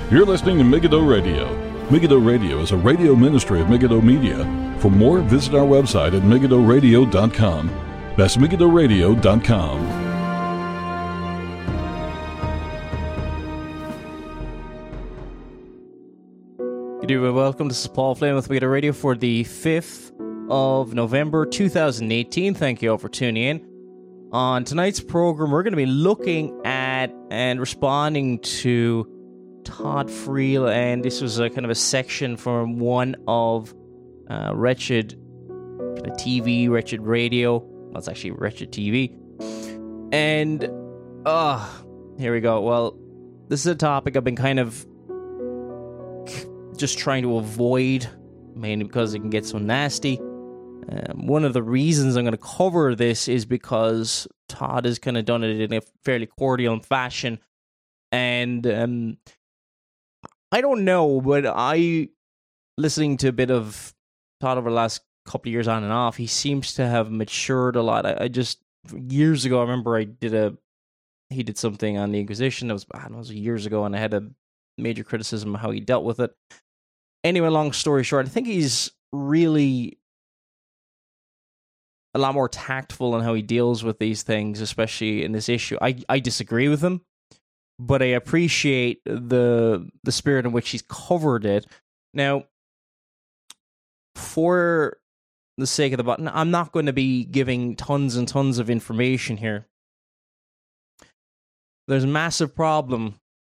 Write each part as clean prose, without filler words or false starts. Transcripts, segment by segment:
You're listening to Megiddo Radio. Megiddo Radio is a radio ministry of Megiddo Media. For more, visit our website at megiddoradio.com. That's megiddoradio.com. Good evening, welcome. This is Paul Flynn with Megiddo Radio for the 5th of November 2018. Thank you all for tuning in. On tonight's program, we're going to be looking at and responding to Todd Friel, and this was a kind of a section from one of Wretched kind of TV, Wretched Radio. Well, it's actually Wretched TV. And, here we go. Well, this is a topic I've been kind of just trying to avoid, mainly because it can get so nasty. One of the reasons I'm going to cover this is because Todd has kind of done it in a fairly cordial fashion. And I don't know, but listening to a bit of Todd over the last couple of years on and off, he seems to have matured a lot. I just, years ago, I remember he did something on the Inquisition. It was years ago, and I had a major criticism of how he dealt with it. Anyway, long story short, I think he's really a lot more tactful in how he deals with these things, especially in this issue. I disagree with him, but I appreciate the spirit in which he's covered it. Now, for the sake of the button, I'm not going to be giving tons and tons of information here. There's a massive problem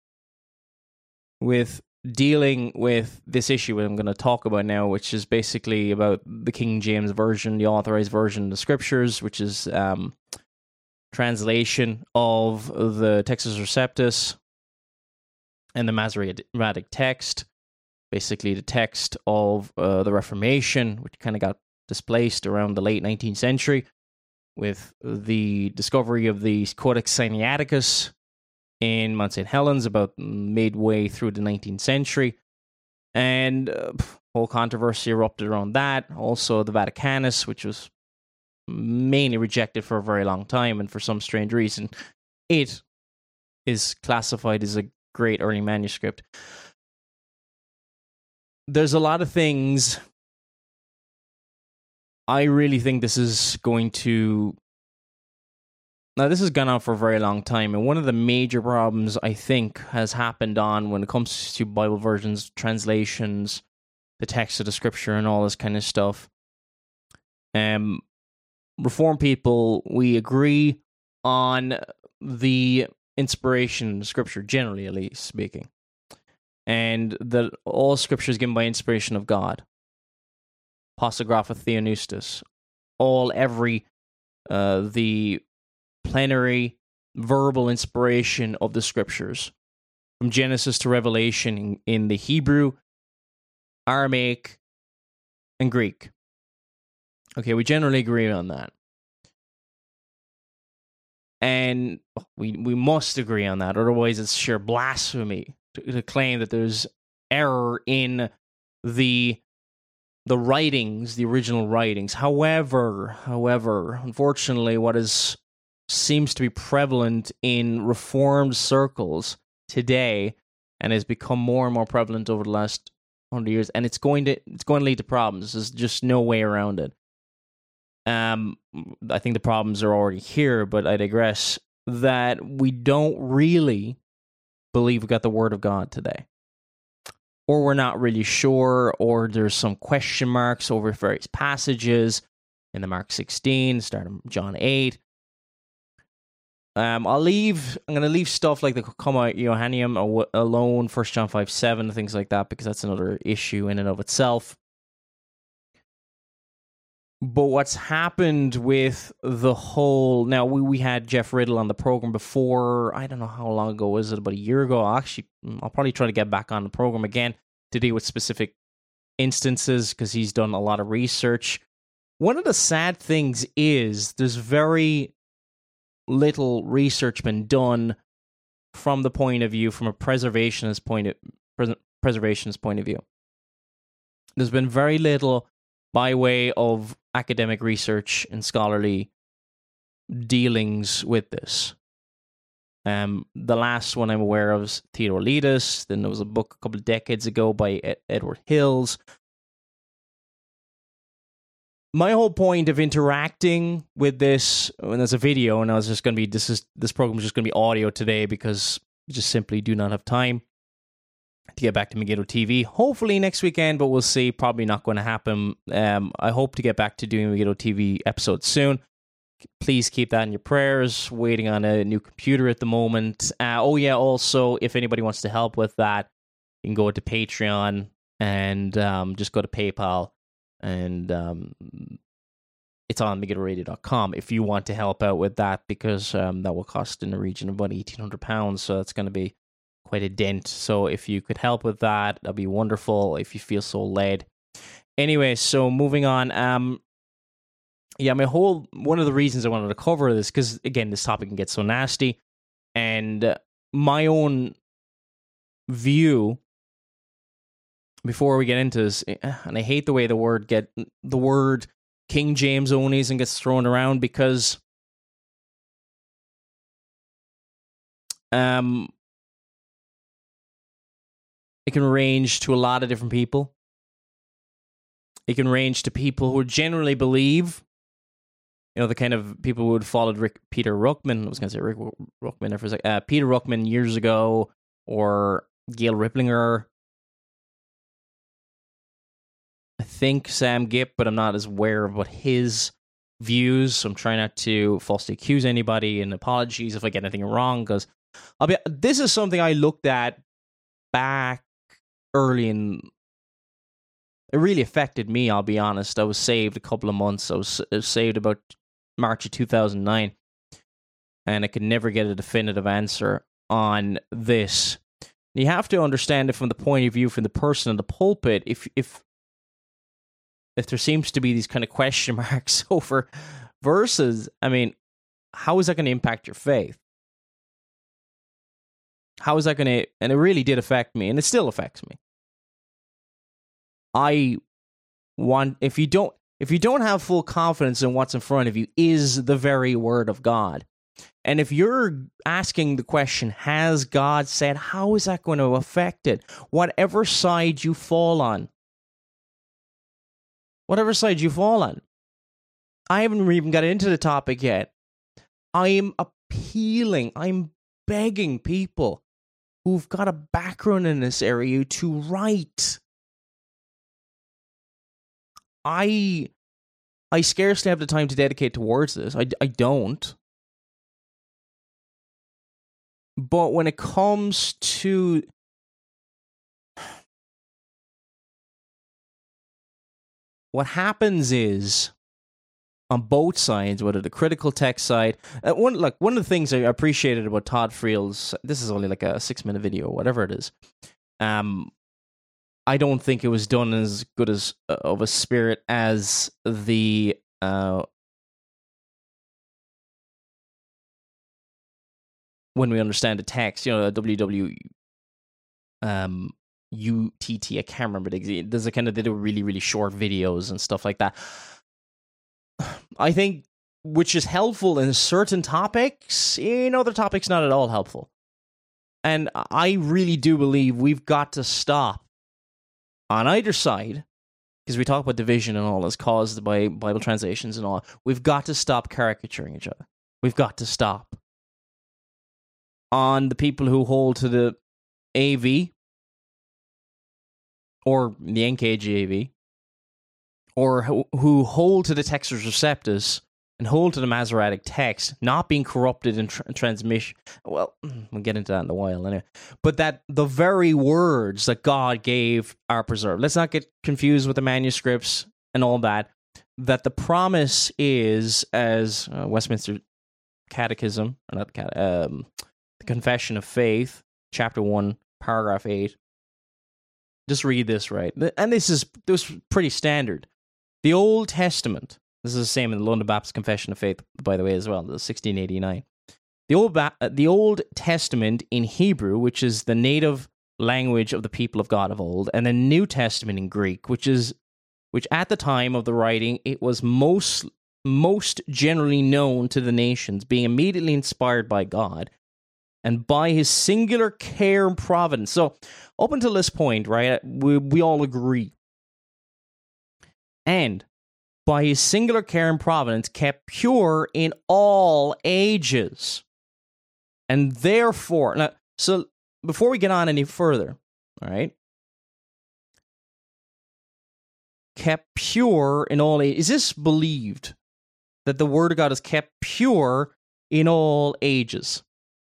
with dealing with this issue that I'm going to talk about now, which is basically about the King James Version, the authorized version of the Scriptures, which is translation of the Textus Receptus and the Masoretic text, basically the text of the Reformation, which kind of got displaced around the late 19th century with the discovery of the Codex Sinaiticus in Mount St. Helens about midway through the 19th century, and whole controversy erupted around that. Also, the Vaticanus, which was mainly rejected for a very long time, and for some strange reason, it is classified as a great early manuscript. There's a lot of things. I really think this is going to... Now, this has gone on for a very long time, and one of the major problems I think has happened when it comes to Bible versions, translations, the text of the Scripture, and all this kind of stuff. Reformed people, we agree on the inspiration of Scripture, generally at least speaking, and that all Scripture is given by inspiration of God. Apostographa Theopneustos. The plenary verbal inspiration of the Scriptures, from Genesis to Revelation in the Hebrew, Aramaic, and Greek. Okay, we generally agree on that. And we must agree on that, otherwise it's sheer blasphemy to claim that there's error in the writings, the original writings. However, unfortunately, what seems to be prevalent in Reformed circles today, and has become more and more prevalent over the last 100 years, and it's going to lead to problems. There's just no way around it. I think the problems are already here, but I digress. That we don't really believe we got the Word of God today, or we're not really sure, or there's some question marks over various passages in the Mark 16, start of John 8. I'm going to leave stuff like the Comma Johanneum alone, 1 John 5:7, things like that, because that's another issue in and of itself. But what's happened with the whole... Now, we had Jeff Riddle on the program before. I don't know how long ago was it, about a year ago. Actually, I'll probably try to get back on the program again to deal with specific instances, because he's done a lot of research. One of the sad things is there's very little research been done from a preservationist point of view. There's been very little by way of academic research and scholarly dealings with this. The last one I'm aware of is Theodore Letus. Then there was a book a couple of decades ago by Edward Hills. My whole point of interacting with this, when there's a video, and I was just going to be, this program is just going to be audio today because we just simply do not have time to get back to Megiddo TV. Hopefully next weekend, but we'll see. Probably not going to happen. I hope to get back to doing Megiddo TV episodes soon. Please keep that in your prayers. Waiting on a new computer at the moment. Also, if anybody wants to help with that, you can go to Patreon and just go to PayPal. And it's on MegiddoRadio.com if you want to help out with that, because that will cost in the region of about £1,800. So that's going to be quite a dent. So if you could help with that, that'd be wonderful if you feel so led. Anyway, so moving on. One of the reasons I wanted to cover this, because again, this topic can get so nasty, and my own view. Before we get into this, and I hate the way the word King James Onism gets thrown around, because it can range to a lot of different people. It can range to people who generally believe, the kind of people who would followed Peter Ruckman. I was going to say Rick Ruckman for a second. Peter Ruckman years ago, or Gail Riplinger. I think Sam Gipp, but I'm not as aware of what his views, so I'm trying not to falsely accuse anybody, and apologies if I get anything wrong, because this is something I looked at back early in. It really affected me, I'll be honest. I was saved a couple of months. I was saved about March of 2009, and I could never get a definitive answer on this. You have to understand it from the point of view from the person in the pulpit. If there seems to be these kind of question marks over verses, how is that going to impact your faith? How is that going to, and it really did affect me, and it still affects me. If you don't have full confidence in what's in front of you is the very word of God. And if you're asking the question, has God said, how is that going to affect it? Whatever side you fall on. I haven't even got into the topic yet. I'm begging people who've got a background in this area to write. I scarcely have the time to dedicate towards this. I don't. But when it comes to what happens is, on both sides, whether the critical text side, one of the things I appreciated about Todd Friel's, this is only like a 6-minute video, whatever it is. I don't think it was done as good as of a spirit as the when we understand the text, WW UTT, I can't remember there's they do really, really short videos and stuff like that. I think, which is helpful in certain topics, in other topics not at all helpful. And I really do believe we've got to stop on either side, because we talk about division and all that's caused by Bible translations and all. We've got to stop caricaturing each other. We've got to stop. On the people who hold to the AV, or the NKJV, or who hold to the Textus Receptus and hold to the Masoretic text, not being corrupted in transmission. Well, we'll get into that in a while anyway. But that the very words that God gave are preserved. Let's not get confused with the manuscripts and all that. That the promise is, as Westminster Catechism, or not the Confession of Faith, chapter 1, paragraph 8. Just read this right. And this was pretty standard. The Old Testament, this is the same in the London Baptist Confession of Faith, by the way, as well, the 1689. The Old Testament in Hebrew, which is the native language of the people of God of old, and the New Testament in Greek, which at the time of the writing, it was most generally known to the nations, being immediately inspired by God, and by his singular care and providence. So, up until this point, right, we all agree. And by his singular care and providence, kept pure in all ages. And therefore, now, so before we get on any further, all right, kept pure in all ages. Is this believed that the Word of God is kept pure in all ages?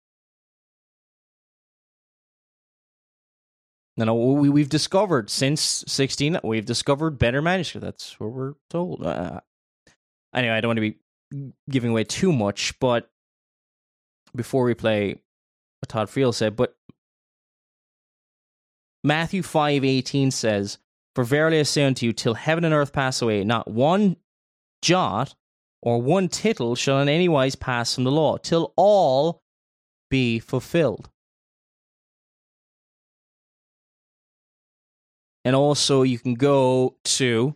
Now, we've discovered since 16, we've discovered better manuscripts. That's what we're told. Anyway, I don't want to be giving away too much, but before we play what Todd Friel said, but Matthew 5:18 says, "For verily I say unto you, till heaven and earth pass away, not one jot or one tittle shall in any wise pass from the law, till all be fulfilled." And also you can go to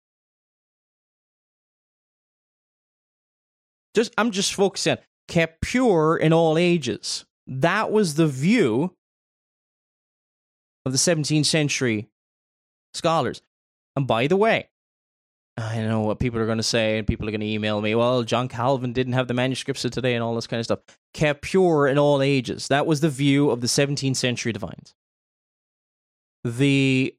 I'm just focusing on kept pure in all ages. That was the view of the 17th century scholars. And by the way, I know what people are going to say, and people are going to email me, well, John Calvin didn't have the manuscripts of today and all this kind of stuff. Kept pure in all ages. That was the view of the 17th century divines. The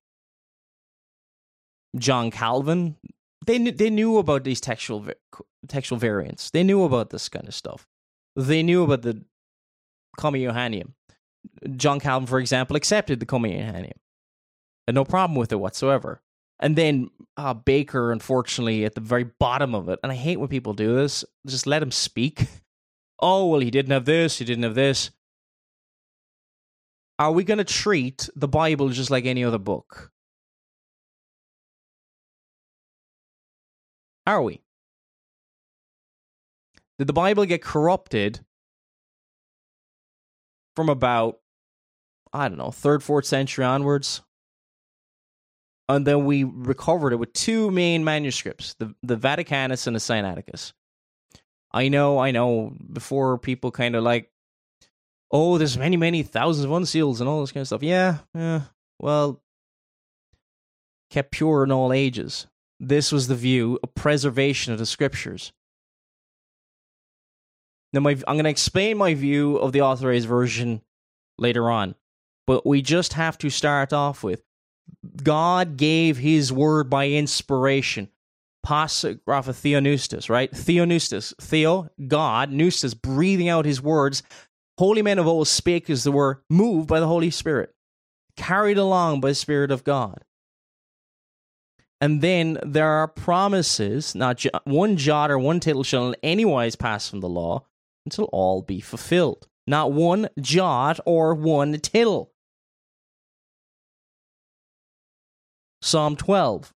John Calvin, they knew about these textual variants. They knew about this kind of stuff. They knew about the Comma Johanneum. John Calvin, for example, accepted the Comma Johanneum. Had no problem with it whatsoever. And then Baker, unfortunately, at the very bottom of it, and I hate when people do this, just let him speak. Oh, well, he didn't have this, he didn't have this. Are we going to treat the Bible just like any other book? Are we? Did the Bible get corrupted from about, I don't know, 3rd, 4th century onwards? And then we recovered it with two main manuscripts, the Vaticanus and the Sinaiticus. I know, before people kind of like, oh, there's many, many thousands of unseals and all this kind of stuff. Yeah, well, kept pure in all ages. This was the view of preservation of the scriptures. Now, I'm going to explain my view of the Authorized Version later on, but we just have to start off with God gave his word by inspiration. Grapha theonoustos, right? Theonoustos. Theo, God, noustos, breathing out his words. Holy men of old spake as they were moved by the Holy Spirit, carried along by the Spirit of God. And then there are promises, not one jot or one tittle shall in any wise pass from the law until all be fulfilled. Not one jot or one tittle. Psalm 12.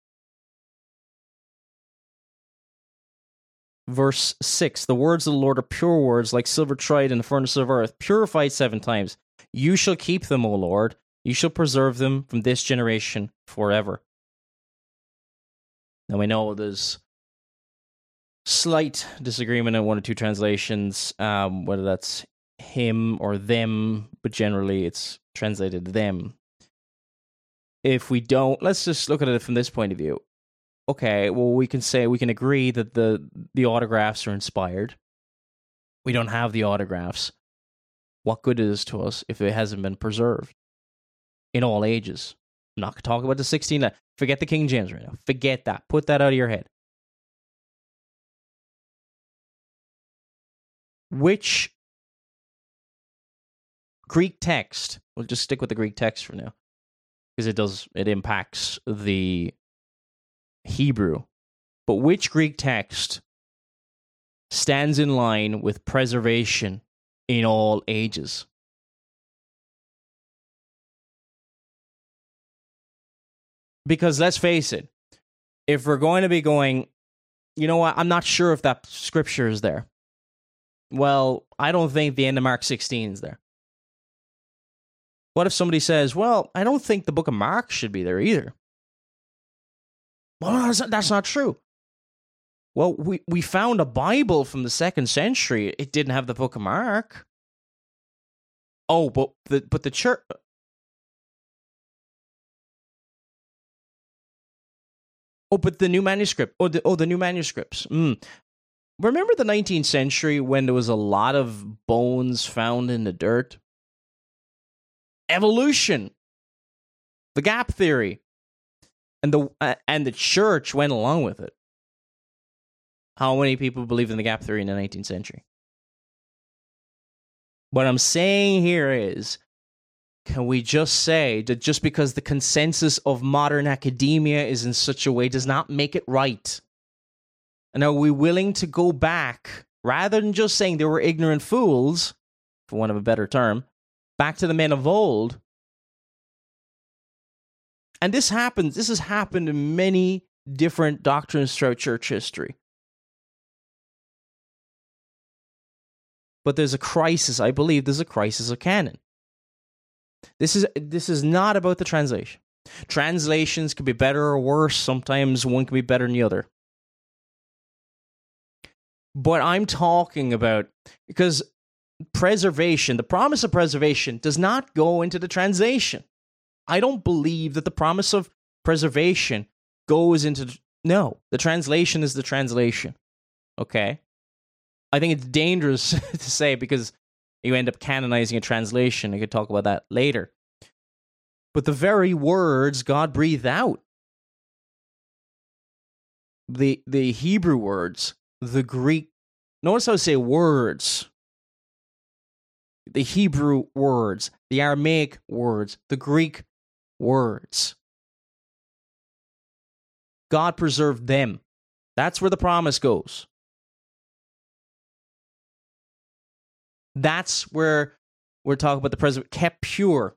Verse 6, the words of the Lord are pure words, like silver tried in the furnace of earth, purified 7 times. You shall keep them, O Lord. You shall preserve them from this generation forever. Now, we know there's slight disagreement in one or two translations, whether that's him or them, but generally it's translated them. If we don't, let's just look at it from this point of view. Okay, well, we can agree that the autographs are inspired. We don't have the autographs. What good is it to us if it hasn't been preserved in all ages? I'm not going to talk about the 16. Forget the King James right now. Forget that. Put that out of your head. Which Greek text? We'll just stick with the Greek text for now, because it impacts the Hebrew. But which Greek text stands in line with preservation in all ages? Because let's face it, if we're going to be going, you know what, I'm not sure if that scripture is there. Well, I don't think the end of Mark 16 is there. What if somebody says, well, I don't think the book of Mark should be there either? Well, no, that's not true. Well, we found a Bible from the 2nd century. It didn't have the book of Mark. Oh, but the church. Oh, but the new manuscript. The new manuscripts. Remember the 19th century when there was a lot of bones found in the dirt? Evolution, the gap theory, and the church went along with it. How many people believed in the gap theory in the 19th century? What I'm saying here is, can we just say that just because the consensus of modern academia is in such a way does not make it right? And are we willing to go back, rather than just saying they were ignorant fools, for want of a better term, back to the men of old? And this has happened in many different doctrines throughout church history. But there's a crisis. I believe there's a crisis of canon. This is not about the translation. Translations can be better or worse. Sometimes one can be better than the other. But I'm talking about, because preservation, the promise of preservation, does not go into the translation. I don't believe that the promise of preservation goes into... No, the translation is the translation. Okay? I think it's dangerous to say, because you end up canonizing a translation. I could talk about that later. But the very words God breathed out, the Hebrew words, the Greek, notice how I say words, the Hebrew words, the Aramaic words, the Greek words. God preserved them. That's where the promise goes. That's where we're talking about the preservation, kept pure.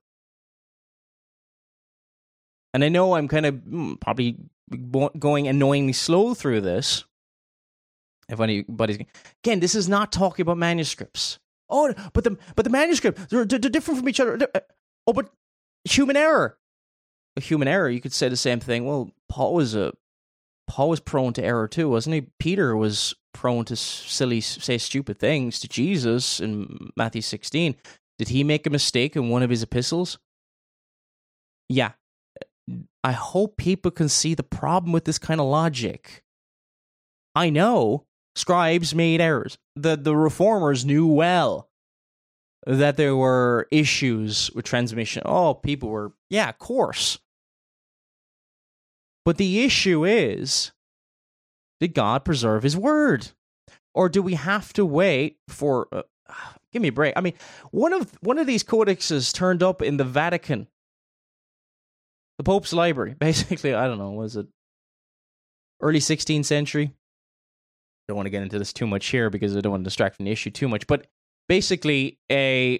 And I know I'm kind of probably going annoyingly slow through this. If anybody's... Again, this is not talking about manuscripts. Oh, but the manuscript, they're different from each other. Oh, but human error. A human error, you could say the same thing. Well, Paul was prone to error too, wasn't he? Peter was prone to say stupid things to Jesus in Matthew 16. Did he make a mistake in one of his epistles? Yeah. I hope people can see the problem with this kind of logic. I know scribes made errors. The reformers knew well that there were issues with transmission. Oh, people were... Yeah, of course. But the issue is, did God preserve his word? Or do we have to wait for... give me a break. I mean, one of these codexes turned up in the Vatican. The Pope's library. Basically, I don't know, was it early 16th century? Don't want to get into this too much here because I don't want to distract from the issue too much. But basically, and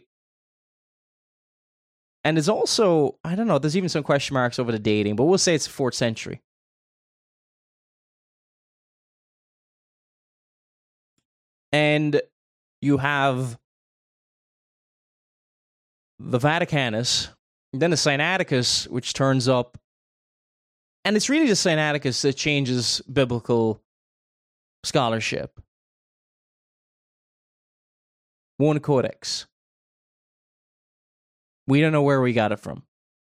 it's also, I don't know, there's even some question marks over the dating, but we'll say it's the 4th century. And you have the Vaticanus, then the Sinaiticus, which turns up. And it's really the Sinaiticus that changes biblical scholarship. One codex. We don't know where we got it from.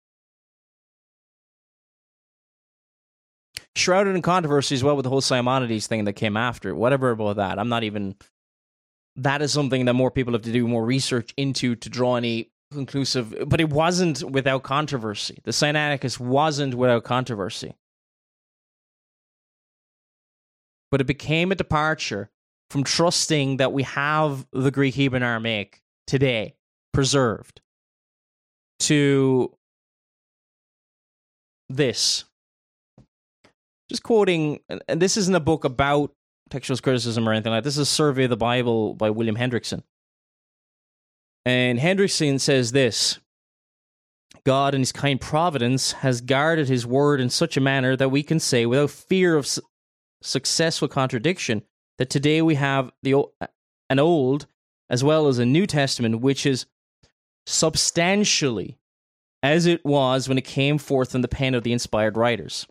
Shrouded in controversy as well with the whole Simonides thing that came after. Whatever about that. I'm not even... That is something that more people have to do more research into to draw any conclusive... But it wasn't without controversy. The Sinaiticus wasn't without controversy. But it became a departure from trusting that we have the Greek, Hebrew, and Aramaic today preserved to this. Just quoting, and this isn't a book about textualist criticism or anything like that. This is a survey of the Bible by William Hendrickson. And Hendrickson says this: God in his kind providence has guarded his word in such a manner that we can say without fear of successful contradiction that today we have an Old as well as a New Testament which is substantially as it was when it came forth from the pen of the inspired writers.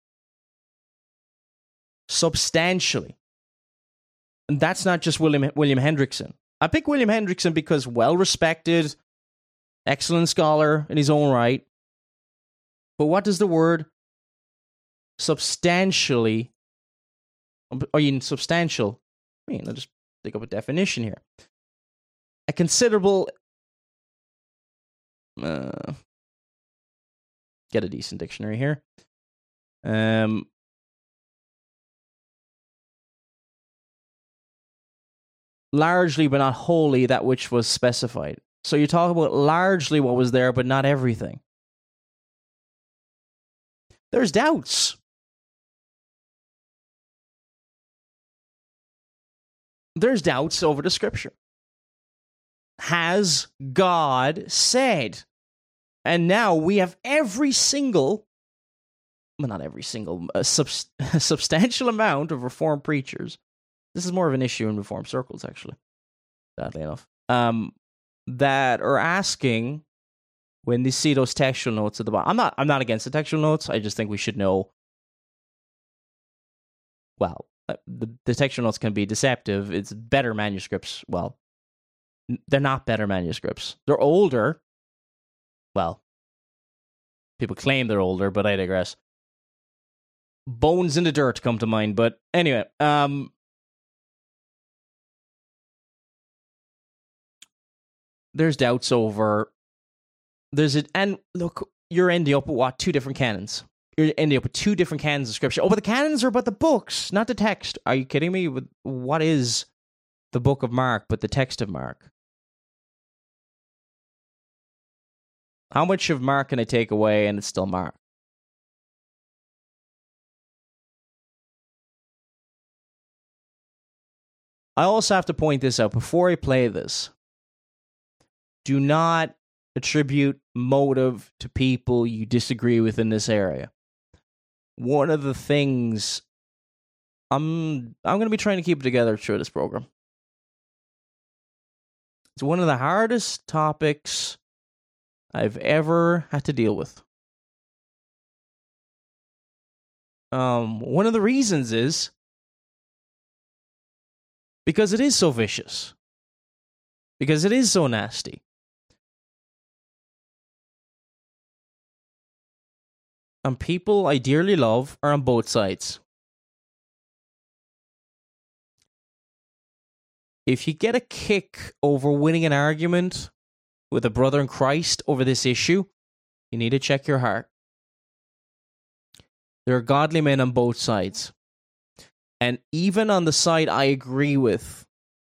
Substantially. And that's not just William Hendrickson. I pick William Hendrickson because well-respected, excellent scholar in his own right. But what does the word substantially, or even substantial, I'll just dig up a definition here. A considerable, get a decent dictionary here. Largely, but not wholly, that which was specified. So you talk about largely what was there, but not everything. There's doubts. There's doubts over the scripture. Has God said? And now we have every single, well, not every single, substantial amount of Reformed preachers. This is more of an issue in Reformed circles, actually, sadly enough, that are asking when they see those textual notes at the bottom. I'm not against the textual notes. I just think we should know. Well, the textual notes can be deceptive. It's better manuscripts. Well, they're not better manuscripts. They're older. Well, people claim they're older, but I digress. Bones in the Dirt come to mind, but anyway, there's doubts over. And look, you're ending up with what? 2 different canons. You're ending up with 2 different canons of scripture. Oh, but the canons are about the books, not the text. Are you kidding me? What is the book of Mark, but the text of Mark? How much of Mark can I take away and it's still Mark? I also have to point this out before I play this. Do not attribute motive to people you disagree with in this area. One of the things I'm going to be trying to keep it together through this program. It's one of the hardest topics I've ever had to deal with. One of the reasons is because it is so vicious. Because it is so nasty. And people I dearly love are on both sides. If you get a kick over winning an argument with a brother in Christ over this issue, you need to check your heart. There are godly men on both sides. And even on the side I agree with,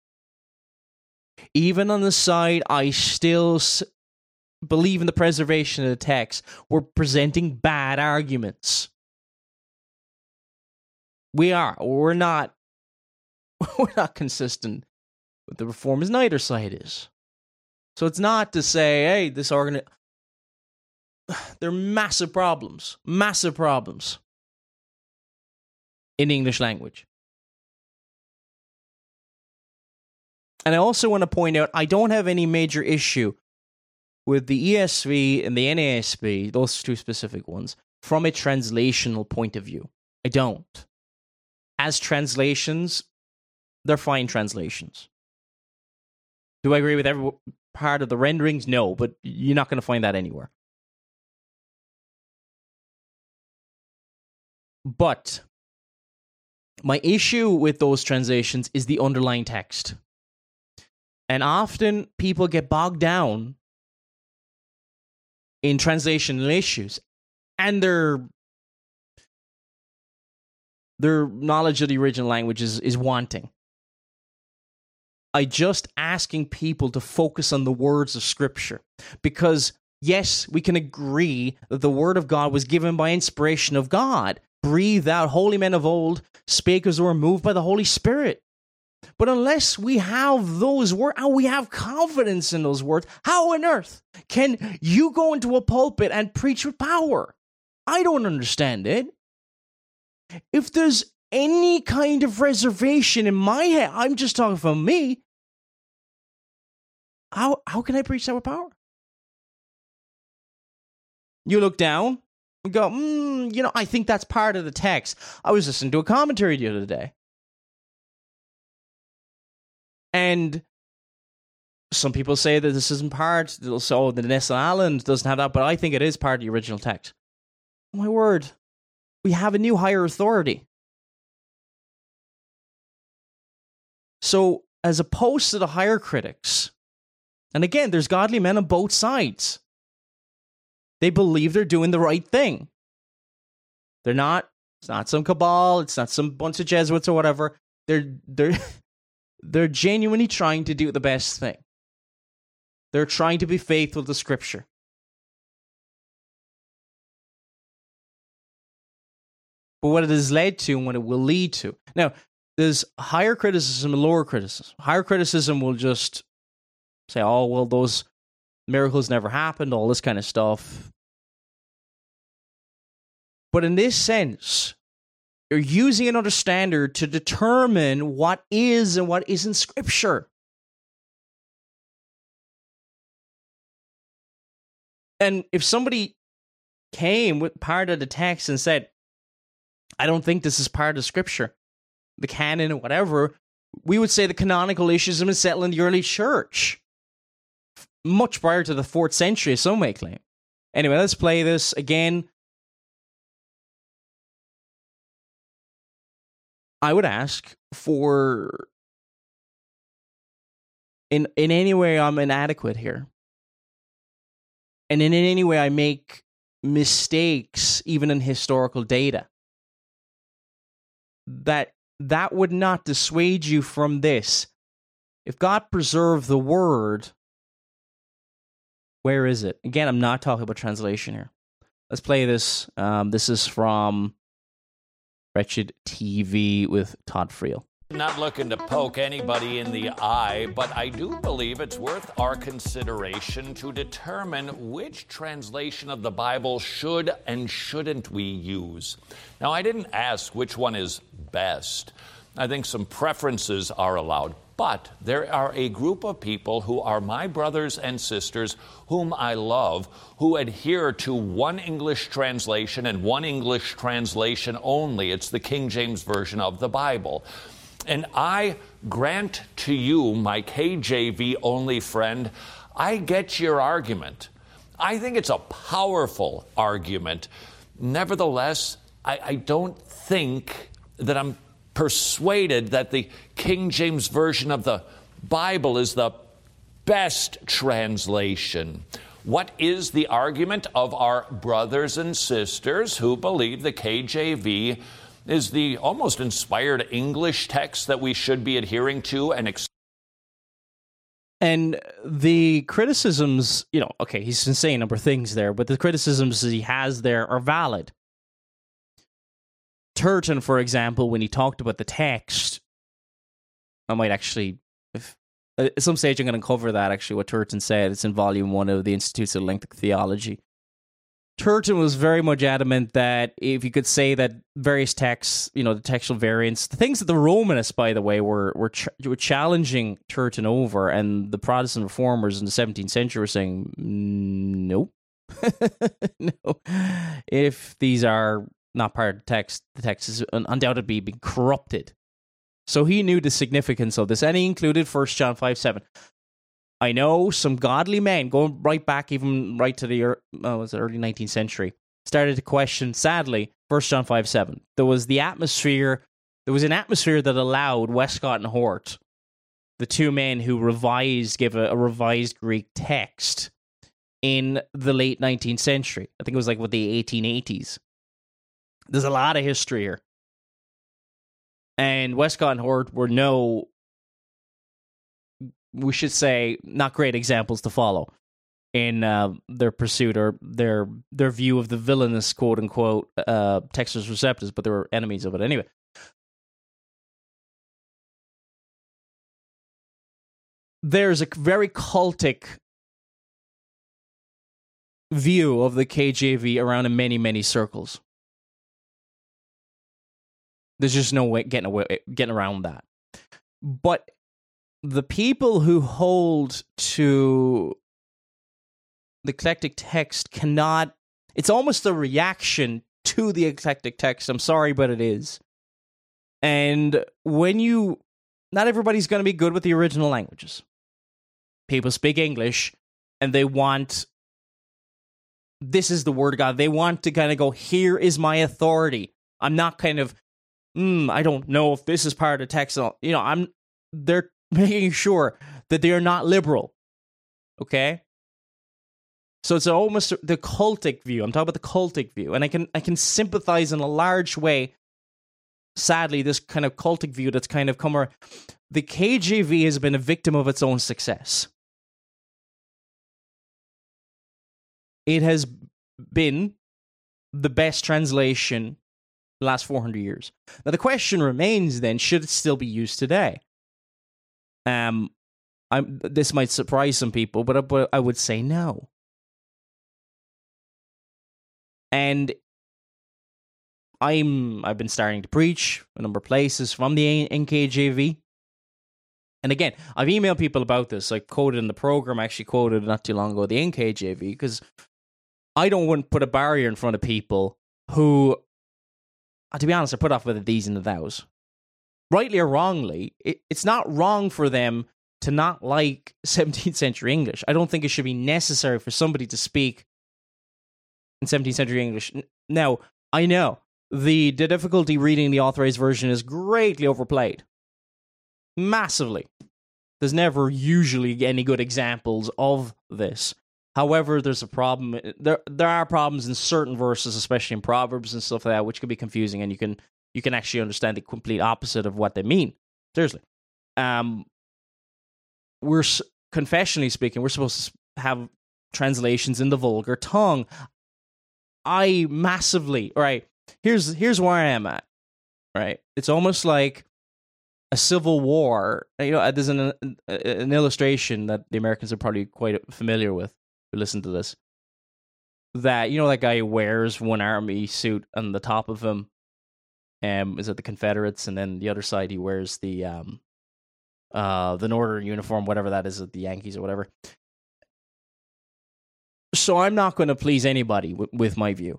even on the side I still believe in the preservation of the text, we're presenting bad arguments. We're not consistent with the Reform as neither side is. So it's not to say, hey, this there are massive problems in the English language. And I also want to point out, I don't have any major issue with the ESV and the NASB, those 2 specific ones, from a translational point of view. I don't. As translations, they're fine translations. Do I agree with every part of the renderings? No, but you're not going to find that anywhere. But my issue with those translations is the underlying text. And often people get bogged down in translational issues, and their knowledge of the original language is wanting. I just asking people to focus on the words of Scripture, because yes, we can agree that the Word of God was given by inspiration of God, breathed out. Holy men of old spake as they were moved by the Holy Spirit. But unless we have those words, and we have confidence in those words, how on earth can you go into a pulpit and preach with power? I don't understand it. If there's any kind of reservation in my head, I'm just talking for me, how can I preach that with power? You look down and go, I think that's part of the text. I was listening to a commentary the other day. And some people say that this isn't part, they'll say, oh, the Ness Island doesn't have that, but I think it is part of the original text. Oh my word. We have a new higher authority. So, as opposed to the higher critics, and again, there's godly men on both sides. They believe they're doing the right thing. They're not, it's not some cabal, it's not some bunch of Jesuits or whatever. They're genuinely trying to do the best thing. They're trying to be faithful to Scripture. But what it has led to and what it will lead to. Now, there's higher criticism and lower criticism. Higher criticism will just say, oh, well, those miracles never happened, all this kind of stuff. But in this sense, you're using another standard to determine what is and what isn't Scripture. And if somebody came with part of the text and said, I don't think this is part of Scripture, the canon or whatever, we would say the canonical issues have been settled in the early church, much prior to the 4th century, some may claim. Anyway, let's play this again. I would ask for, in any way I'm inadequate here, and in any way I make mistakes, even in historical data, that would not dissuade you from this. If God preserved the word, where is it? Again, I'm not talking about translation here. Let's play this. This is from Wretched TV with Todd Friel. Not looking to poke anybody in the eye, but I do believe it's worth our consideration to determine which translation of the Bible should and shouldn't we use. Now, I didn't ask which one is best. I think some preferences are allowed, but there are a group of people who are my brothers and sisters whom I love, who adhere to one English translation and one English translation only. It's the King James Version of the Bible. And I grant to you, my KJV only friend, I get your argument. I think it's a powerful argument. Nevertheless, I don't think that I'm persuaded that the King James Version of the Bible is the best translation. What is the argument of our brothers and sisters who believe the KJV is the almost inspired English text that we should be adhering to? And the criticisms, okay, he's been saying a number of things there, but the criticisms he has there are valid. Turton, for example, when he talked about the text, I might actually, at some stage I'm going to cover that, actually, what Turton said. It's in Volume 1 of the Institutes of Lengthic Theology. Turton was very much adamant that if you could say that various texts, the textual variants, the things that the Romanists, by the way, were challenging Turton over, and the Protestant reformers in the 17th century were saying, nope. No. If these are not part of the text is undoubtedly being corrupted. So he knew the significance of this, and he included 1 John 5:7. I know some godly men, going right back even right to the early 19th century, started to question, sadly, 1 John 5:7. There was an atmosphere that allowed Westcott and Hort, the two men who gave a revised Greek text in the late 19th century. I think it was like the 1880s. There's a lot of history here. And Westcott and Hort were we should say, not great examples to follow in their pursuit or their view of the villainous, quote-unquote, Textus Receptus, but they were enemies of it anyway. There's a very cultic view of the KJV around in many, many circles. There's just no way getting around that. But the people who hold to the eclectic text cannot... It's almost a reaction to the eclectic text. I'm sorry, but it is. And not everybody's going to be good with the original languages. people speak English and they want, this is the word of God. They want to kind of go, here is my authority. I'm not kind of, I don't know if this is part of the text. They're making sure that they are not liberal. Okay? So it's almost the cultic view. I'm talking about the cultic view. And I can sympathize in a large way. Sadly, this kind of cultic view that's kind of come around. The KJV has been a victim of its own success. It has been the best translation the last 400 years. Now, the question remains then, should it still be used today? This might surprise some people, but I would say no. And I've been starting to preach a number of places from the NKJV. And again, I've emailed people about this. I quoted in the program, I actually quoted not too long ago, the NKJV, because I don't want to put a barrier in front of people who, to be honest, are put off with the these and the thous. Rightly or wrongly, it's not wrong for them to not like 17th century English. I don't think it should be necessary for somebody to speak in 17th century English. Now, I know the difficulty reading the authorized version is greatly overplayed. Massively. There's never usually any good examples of this. However, there's a problem. There are problems in certain verses, especially in Proverbs and stuff like that, which can be confusing, and you can actually understand the complete opposite of what they mean. Seriously. We're confessionally speaking, we're supposed to have translations in the vulgar tongue. I massively, right, here's where I am at, right? It's almost like a civil war. There's an illustration that the Americans are probably quite familiar with who listen to this. That, that guy who wears one army suit on the top of him is it the Confederates, and then the other side he wears the Northern uniform, whatever that is, at the Yankees or whatever. So I'm not going to please anybody with my view.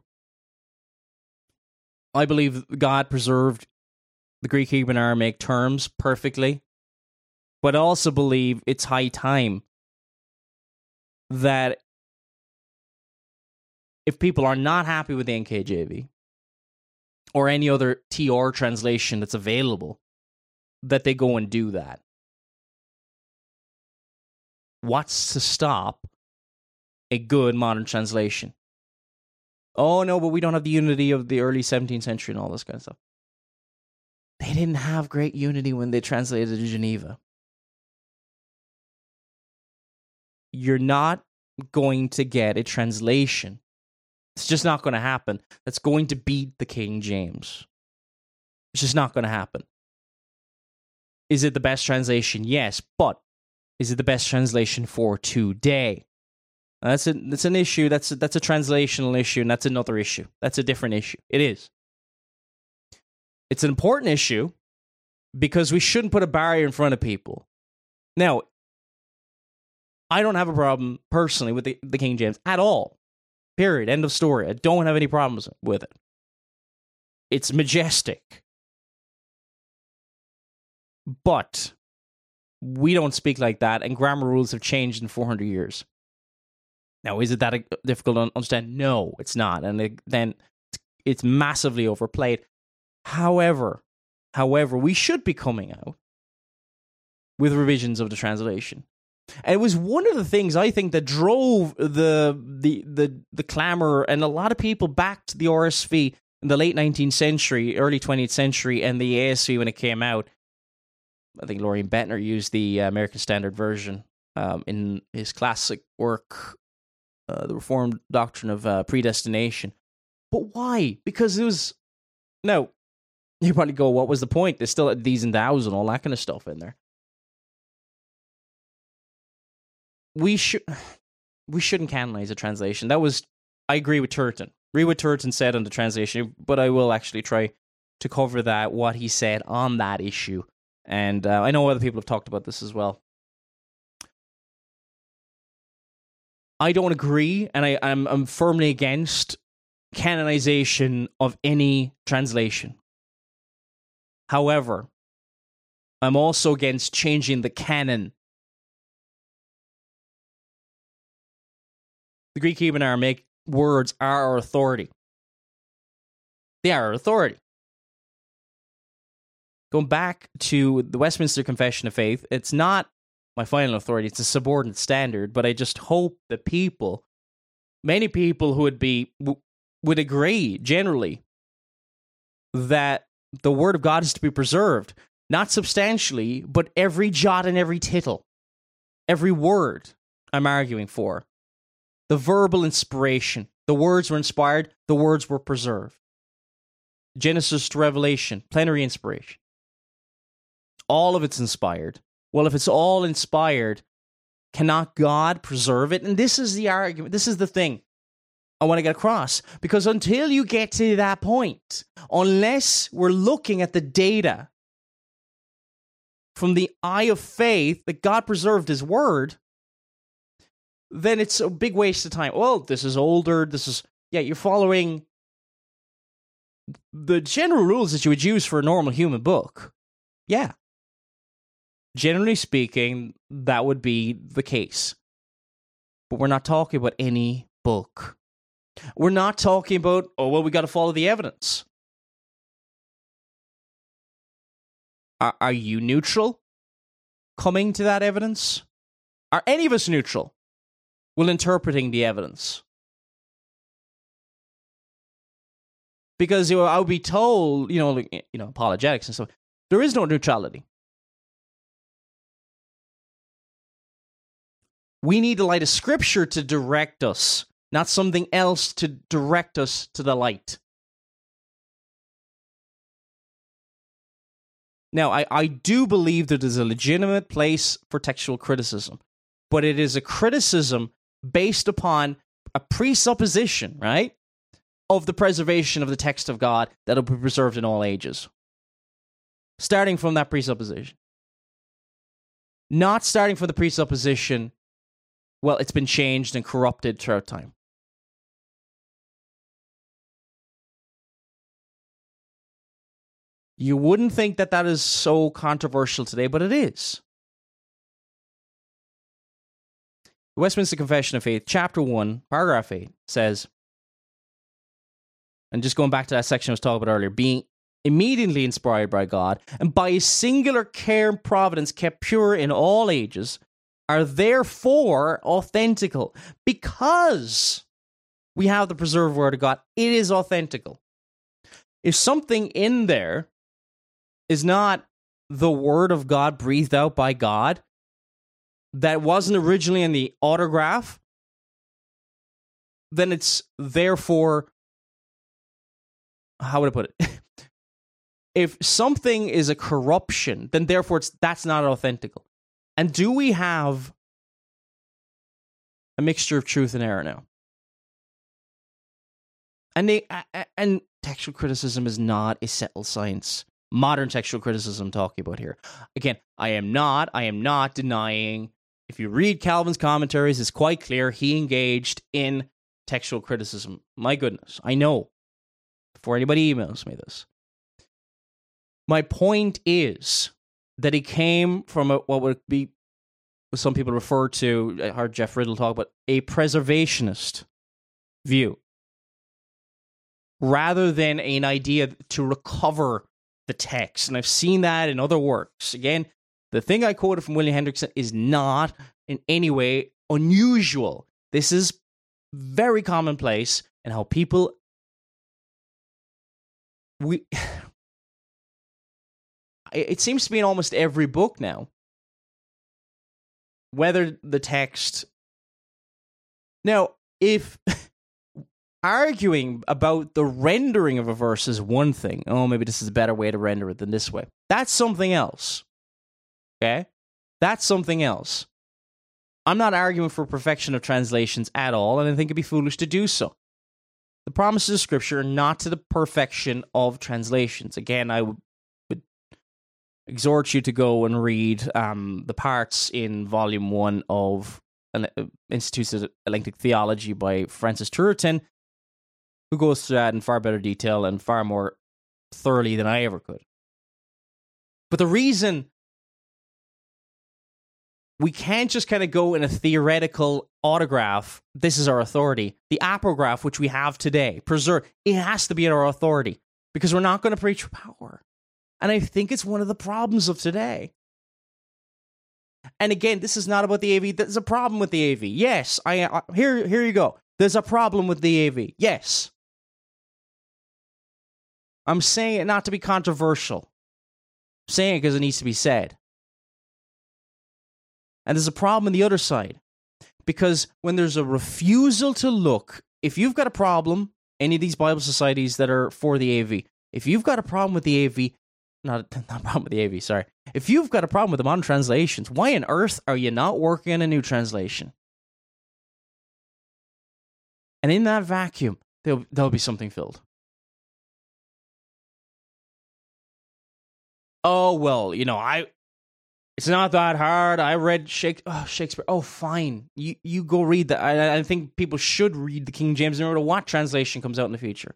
I believe God preserved the Greek, Hebrew, and Aramaic terms perfectly, but I also believe it's high time that if people are not happy with the NKJV or any other TR translation that's available, that they go and do that. What's to stop a good modern translation? Oh, no, but we don't have the unity of the early 17th century and all this kind of stuff. They didn't have great unity when they translated to Geneva. You're not going to get a translation. It's just not going to happen. That's going to beat the King James. It's just not going to happen. Is it the best translation? Yes, but is it the best translation for today? That's an issue. That's a translational issue, and that's another issue. That's a different issue. It is. It's an important issue because we shouldn't put a barrier in front of people. Now, I don't have a problem personally with the King James at all. Period. End of story. I don't have any problems with it. It's majestic. But we don't speak like that, and grammar rules have changed in 400 years. Now, is it that difficult to understand? No, it's not. And then it's massively overplayed. However, we should be coming out with revisions of the translation. And it was one of the things I think that drove the clamor, and a lot of people backed the RSV in the late 19th century, early 20th century, and the ASV when it came out. I think Lorian Bettner used the American Standard Version in his classic work, The Reformed Doctrine of Predestination. But why? Because it was... No, you probably go, what was the point? There's still these and thous and all that kind of stuff in there. We shouldn't canonize a translation. That was... I agree with Turton. Read what Turton said on the translation, but I will actually try to cover that, what he said on that issue. And I know other people have talked about this as well. I don't agree, and I'm firmly against canonization of any translation. However, I'm also against changing the canon The Greek, Hebrew, and Aramaic words are our authority. They are our authority. Going back to the Westminster Confession of Faith, it's not my final authority, it's a subordinate standard, but I just hope that many people who would agree generally that the Word of God is to be preserved, not substantially, but every jot and every tittle, every word I'm arguing for. The verbal inspiration. The words were inspired, the words were preserved. Genesis to Revelation, plenary inspiration. All of it's inspired. Well, if it's all inspired, cannot God preserve it? And this is the argument. This is the thing I want to get across. Because until you get to that point, unless we're looking at the data from the eye of faith that God preserved His Word, then it's a big waste of time. Well, this is older. You're following the general rules that you would use for a normal human book. Yeah. Generally speaking, that would be the case. But we're not talking about any book. We're not talking about, we got to follow the evidence. Are you neutral coming to that evidence? Are any of us neutral while interpreting the evidence? Because I would be told, apologetics and stuff, there is no neutrality. We need the light of Scripture to direct us, not something else to direct us to the light. Now, I do believe that there's a legitimate place for textual criticism, but it is a criticism based upon a presupposition, right, of the preservation of the text of God that will be preserved in all ages. Starting from that presupposition. Not starting from the presupposition, well, it's been changed and corrupted throughout time. You wouldn't think that is so controversial today, but it is. The Westminster Confession of Faith, chapter 1, paragraph 8, says, and just going back to that section I was talking about earlier, being immediately inspired by God, and by His singular care and providence kept pure in all ages, are therefore authentical. Because we have the preserved Word of God, it is authentical. If something in there is not the Word of God breathed out by God, that wasn't originally in the autograph, then it's therefore, how would I put it? If something is a corruption, then therefore that's not authentical. And do we have a mixture of truth and error now? And textual criticism is not a settled science. Modern textual criticism I'm talking about here. Again, I am not denying. If you read Calvin's commentaries, it's quite clear he engaged in textual criticism. My goodness, I know. Before anybody emails me this. My point is that he came from what would be, some people refer to, I heard Jeff Riddle talk about, a preservationist view, rather than an idea to recover the text. And I've seen that in other works. Again, the thing I quoted from William Hendrickson is not in any way unusual. This is very commonplace in how people... It seems to be in almost every book now. Whether the text... Now, if arguing about the rendering of a verse is one thing, maybe this is a better way to render it than this way, that's something else. Okay? That's something else. I'm not arguing for perfection of translations at all, and I think it'd be foolish to do so. The promises of Scripture are not to the perfection of translations. Again, I would exhort you to go and read the parts in Volume 1 of Institutes of Eclectic Theology by Francis Turretin, who goes through that in far better detail and far more thoroughly than I ever could. But the reason We can't just kind of go in a theoretical autograph. This is our authority. The apograph, which we have today, preserved, it has to be our authority because we're not going to preach power. And I think it's one of the problems of today. And again, this is not about the AV. There's a problem with the AV. Yes, here you go. There's a problem with the AV. Yes. I'm saying it not to be controversial. I'm saying it because it needs to be said. And there's a problem on the other side. Because when there's a refusal to look, if you've got a problem, any of these Bible societies that are for the AV, if you've got a problem with the AV, not a problem with the AV, sorry. If you've got a problem with the modern translations, why on earth are you not working on a new translation? And in that vacuum, there'll be something filled. Oh, well, it's not that hard. I read Shakespeare. Oh, fine. You go read that. I think people should read the King James no matter what translation comes out in the future.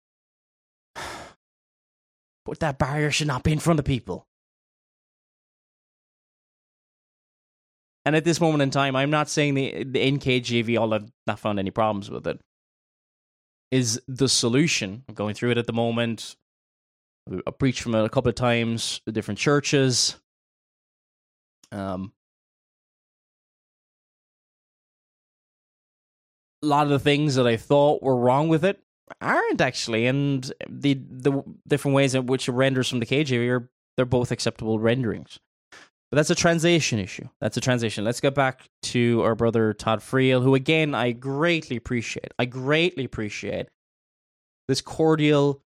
But that barrier should not be in front of people. And at this moment in time, I'm not saying the NKJV, all I've not found any problems with it, is the solution. I'm going through it at the moment. I preached from it a couple of times at different churches. A lot of the things that I thought were wrong with it aren't actually, and the different ways in which it renders from the KJV they're both acceptable renderings. But that's a translation issue. That's a translation. Let's get back to our brother Todd Friel, who again I greatly appreciate. I greatly appreciate this cordial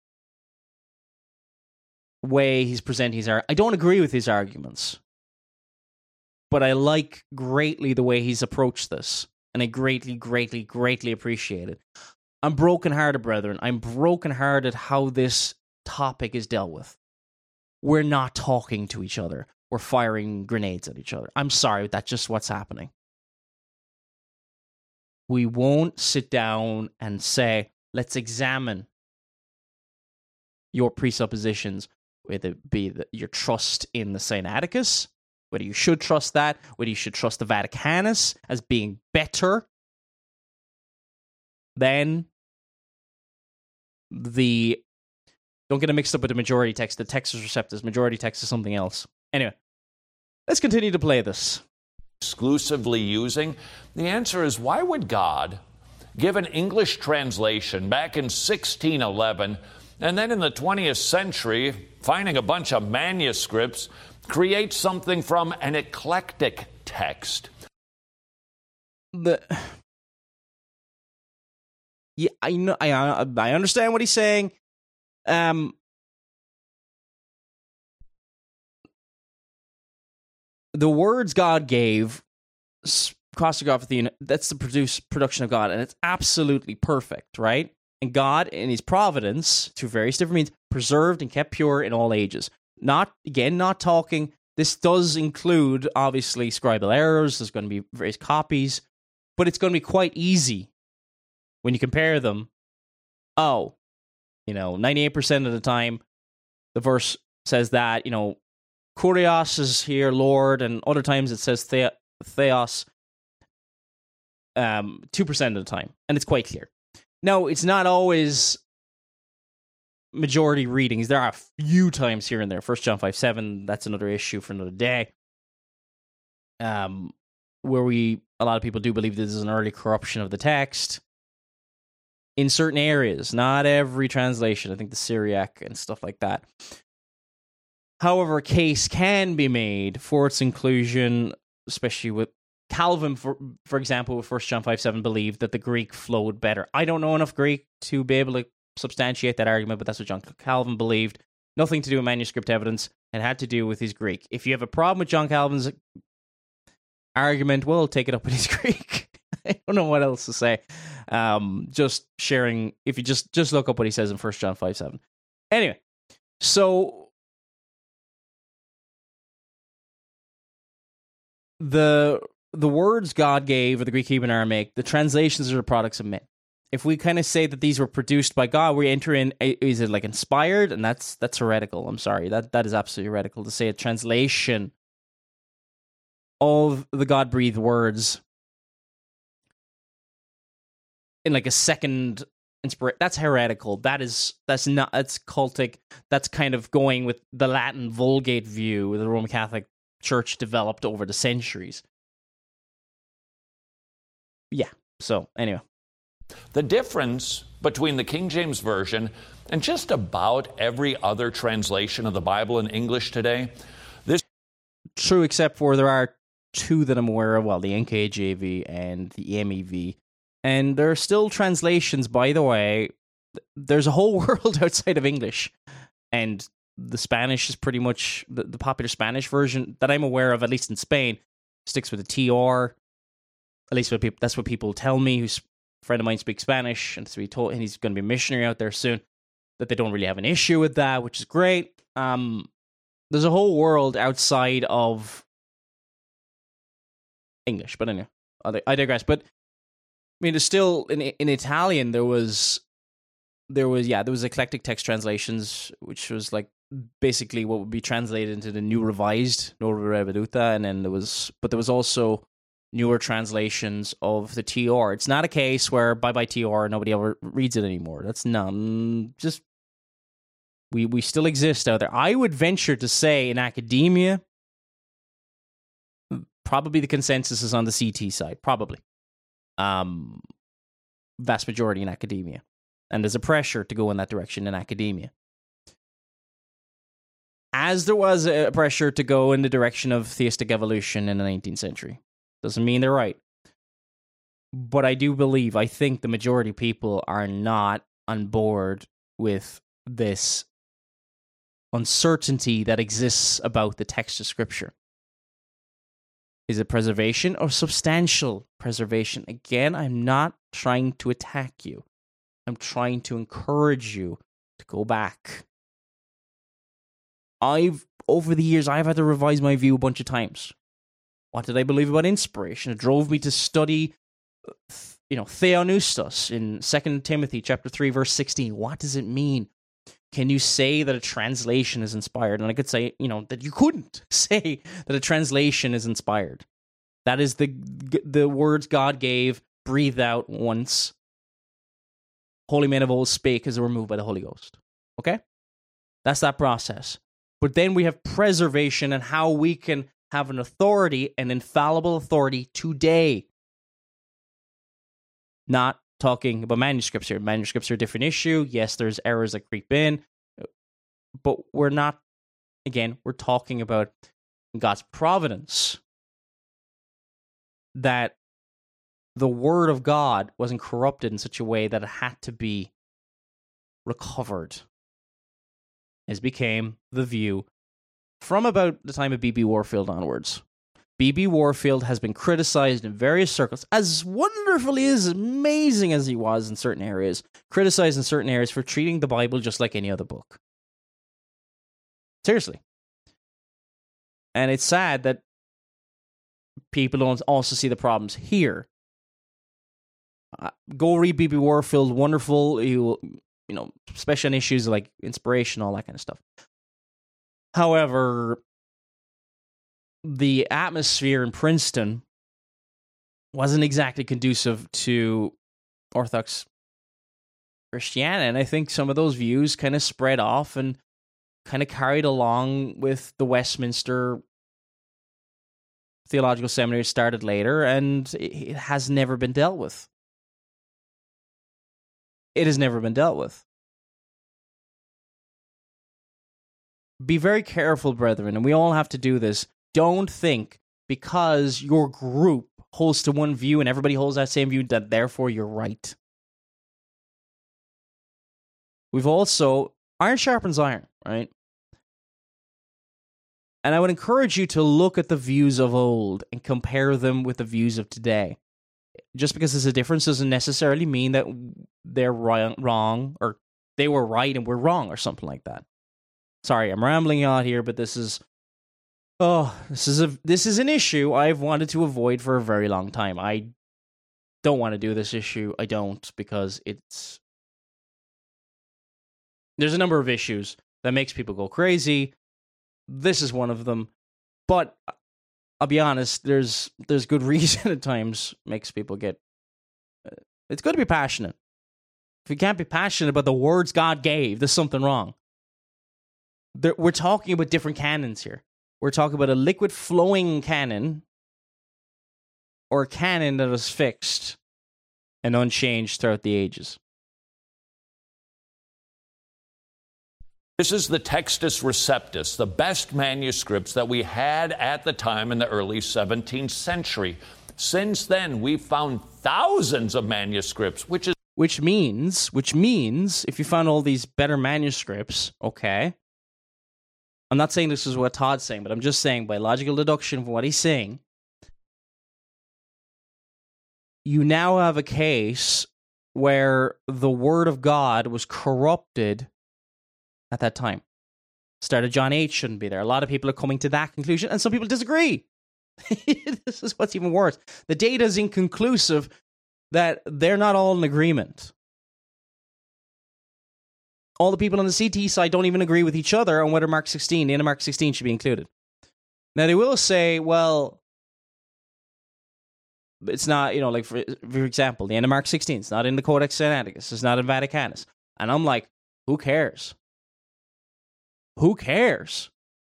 way he's presenting his argument. I don't agree with his arguments, but I like greatly the way he's approached this, and I greatly, greatly, greatly appreciate it. I'm brokenhearted, brethren. I'm brokenhearted how this topic is dealt with. We're not talking to each other. We're firing grenades at each other. I'm sorry, that's just what's happening. We won't sit down and say, let's examine your presuppositions, whether it be your trust in the Sinaiticus, whether you should trust that, whether you should trust the Vaticanus as being better than the... Don't get it mixed up with the majority text. The Textus Receptus. Majority text is something else. Anyway, let's continue to play this. Exclusively using? The answer is, why would God give an English translation back in 1611 and then in the 20th century, finding a bunch of manuscripts, create something from an eclectic text? Yeah, I know. I understand what he's saying. The words God gave, Costography, that's the production of God, and it's absolutely perfect, right? And God, in his providence, through various different means, preserved and kept pure in all ages. Not talking, this does include, obviously, scribal errors, there's going to be various copies, but it's going to be quite easy when you compare them. 98% of the time, the verse says that, Kurios is here, Lord, and other times it says Theos 2% of the time, and it's quite clear. Now, it's not always majority readings. There are a few times here and there. 1 John 5:7, that's another issue for another day, where a lot of people do believe this is an early corruption of the text. In certain areas, not every translation. I think the Syriac and stuff like that. However, a case can be made for its inclusion, especially with Calvin, for example, with 1 John 5:7, believed that the Greek flowed better. I don't know enough Greek to be able to substantiate that argument, but that's what John Calvin believed. Nothing to do with manuscript evidence. It had to do with his Greek. If you have a problem with John Calvin's argument, well, take it up with his Greek. I don't know what else to say. Just sharing, if you just look up what he says in 1 John 5:7. Anyway, so the words God gave, or the Greek, Hebrew, and Aramaic, the translations are the products of men. If we kind of say that these were produced by God, we enter in, is it like inspired? And that's heretical. I'm sorry. That is absolutely heretical to say a translation of the God-breathed words in like a second inspiration. That's heretical. That's cultic. That's kind of going with the Latin Vulgate view the Roman Catholic Church developed over the centuries. Yeah. So anyway, the difference between the King James Version and just about every other translation of the Bible in English today, this true, except for there are two that I'm aware of. Well, the NKJV and the MEV. And there are still translations, by the way. There's a whole world outside of English. And the Spanish is pretty much the popular Spanish version that I'm aware of, at least in Spain, sticks with the TR. At least that's what people tell me. Who's a friend of mine speaks Spanish, and so and he's going to be a missionary out there soon. That they don't really have an issue with that, which is great. There's a whole world outside of English, but anyway, I digress. But I mean, there's still in Italian there was eclectic text translations, which was like basically what would be translated into the New Revised, Nuova Riveduta, and then there was also newer translations of the TR. It's not a case where bye TR, nobody ever reads it anymore. That's none. Just we still exist out there. I would venture to say in academia, probably the consensus is on the CT side. Probably, vast majority in academia, and there's a pressure to go in that direction in academia. As there was a pressure to go in the direction of theistic evolution in the 19th century. Doesn't mean they're right. But I think the majority of people are not on board with this uncertainty that exists about the text of Scripture. Is it preservation or substantial preservation? Again, I'm not trying to attack you. I'm trying to encourage you to go back. Over the years, I've had to revise my view a bunch of times. What did I believe about inspiration? It drove me to study, theonoustos in 2 Timothy chapter 3, verse 16. What does it mean? Can you say that a translation is inspired? And I could say, that you couldn't say that a translation is inspired. That is the words God gave, breathed out once. Holy men of old spake as they were moved by the Holy Ghost. Okay? That's that process. But then we have preservation and how we can have an authority, an infallible authority today. Not talking about manuscripts here. Manuscripts are a different issue. Yes, there's errors that creep in. But we're talking about God's providence. That the Word of God wasn't corrupted in such a way that it had to be recovered. As became the view from about the time of B.B. Warfield onwards. B.B. Warfield has been criticized in various circles, as wonderfully as amazing as he was in certain areas, criticized in certain areas for treating the Bible just like any other book. Seriously. And it's sad that people don't also see the problems here. Go read B.B. Warfield, wonderful. Especially on issues like inspiration, all that kind of stuff. However, the atmosphere in Princeton wasn't exactly conducive to Orthodox Christianity, and I think some of those views kind of spread off and kind of carried along with the Westminster Theological Seminary started later, and it has never been dealt with. It has never been dealt with. Be very careful, brethren, and we all have to do this. Don't think because your group holds to one view and everybody holds that same view that therefore you're right. We've also, iron sharpens iron, right? And I would encourage you to look at the views of old and compare them with the views of today. Just because there's a difference doesn't necessarily mean that they're wrong or they were right and we're wrong or something like that. Sorry, I'm rambling out here, but this is an issue I've wanted to avoid for a very long time. I don't want to do this issue. I don't, because there's a number of issues that makes people go crazy. This is one of them. But I'll be honest, there's good reason at times makes people get... it's good to be passionate. If you can't be passionate about the words God gave, there's something wrong. We're talking about different canons here. We're talking about a liquid flowing canon or a canon that is fixed and unchanged throughout the ages. This is the Textus Receptus, the best manuscripts that we had at the time in the early 17th century. Since then, we've found thousands of manuscripts, which means if you found all these better manuscripts, okay, I'm not saying this is what Todd's saying, but I'm just saying by logical deduction from what he's saying, you now have a case where the Word of God was corrupted at that time. Start of John 8 shouldn't be there. A lot of people are coming to that conclusion, and some people disagree. This is what's even worse. The data is inconclusive that they're not all in agreement. All the people on the CT side don't even agree with each other on whether Mark 16, the end of Mark 16 should be included. Now, they will say, well, it's not, like, for example, the end of Mark 16, it's not in the Codex Sinaiticus, it's not in Vaticanus. And I'm like, who cares? Who cares?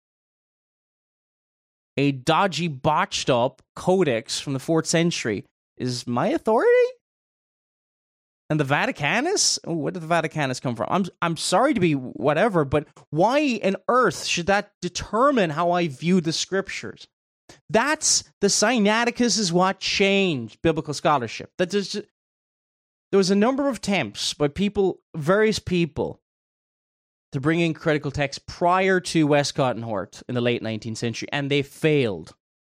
A dodgy, botched up codex from the 4th century is my authority? And the Vaticanus? Oh, where did the Vaticanus come from? I'm sorry to be whatever, but why on earth should that determine how I view the scriptures? That's the Sinaiticus is what changed biblical scholarship. There was a number of attempts by various people, to bring in critical text prior to Westcott and Hort in the late 19th century, and they failed.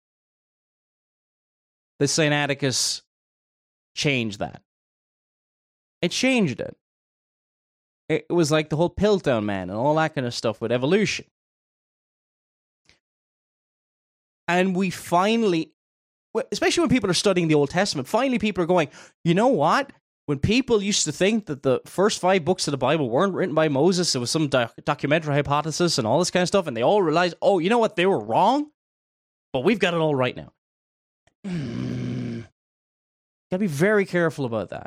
The Sinaiticus changed that. It changed it. It was like the whole Piltdown man and all that kind of stuff with evolution. And we finally, especially when people are studying the Old Testament, finally people are going, you know what? When people used to think that the first 5 books of the Bible weren't written by Moses, it was some documentary hypothesis and all this kind of stuff, and they all realized, oh, you know what, they were wrong, but we've got it all right now. Gotta be very careful about that.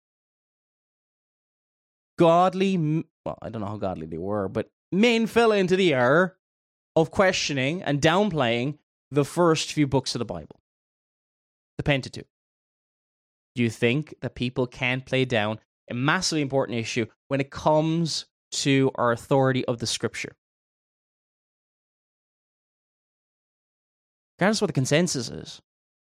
Godly, well, I don't know how godly they were, but men fell into the error of questioning and downplaying the first few books of the Bible, the Pentateuch. Do you think that people can play down a massively important issue when it comes to our authority of the scripture? Regardless of what the consensus is.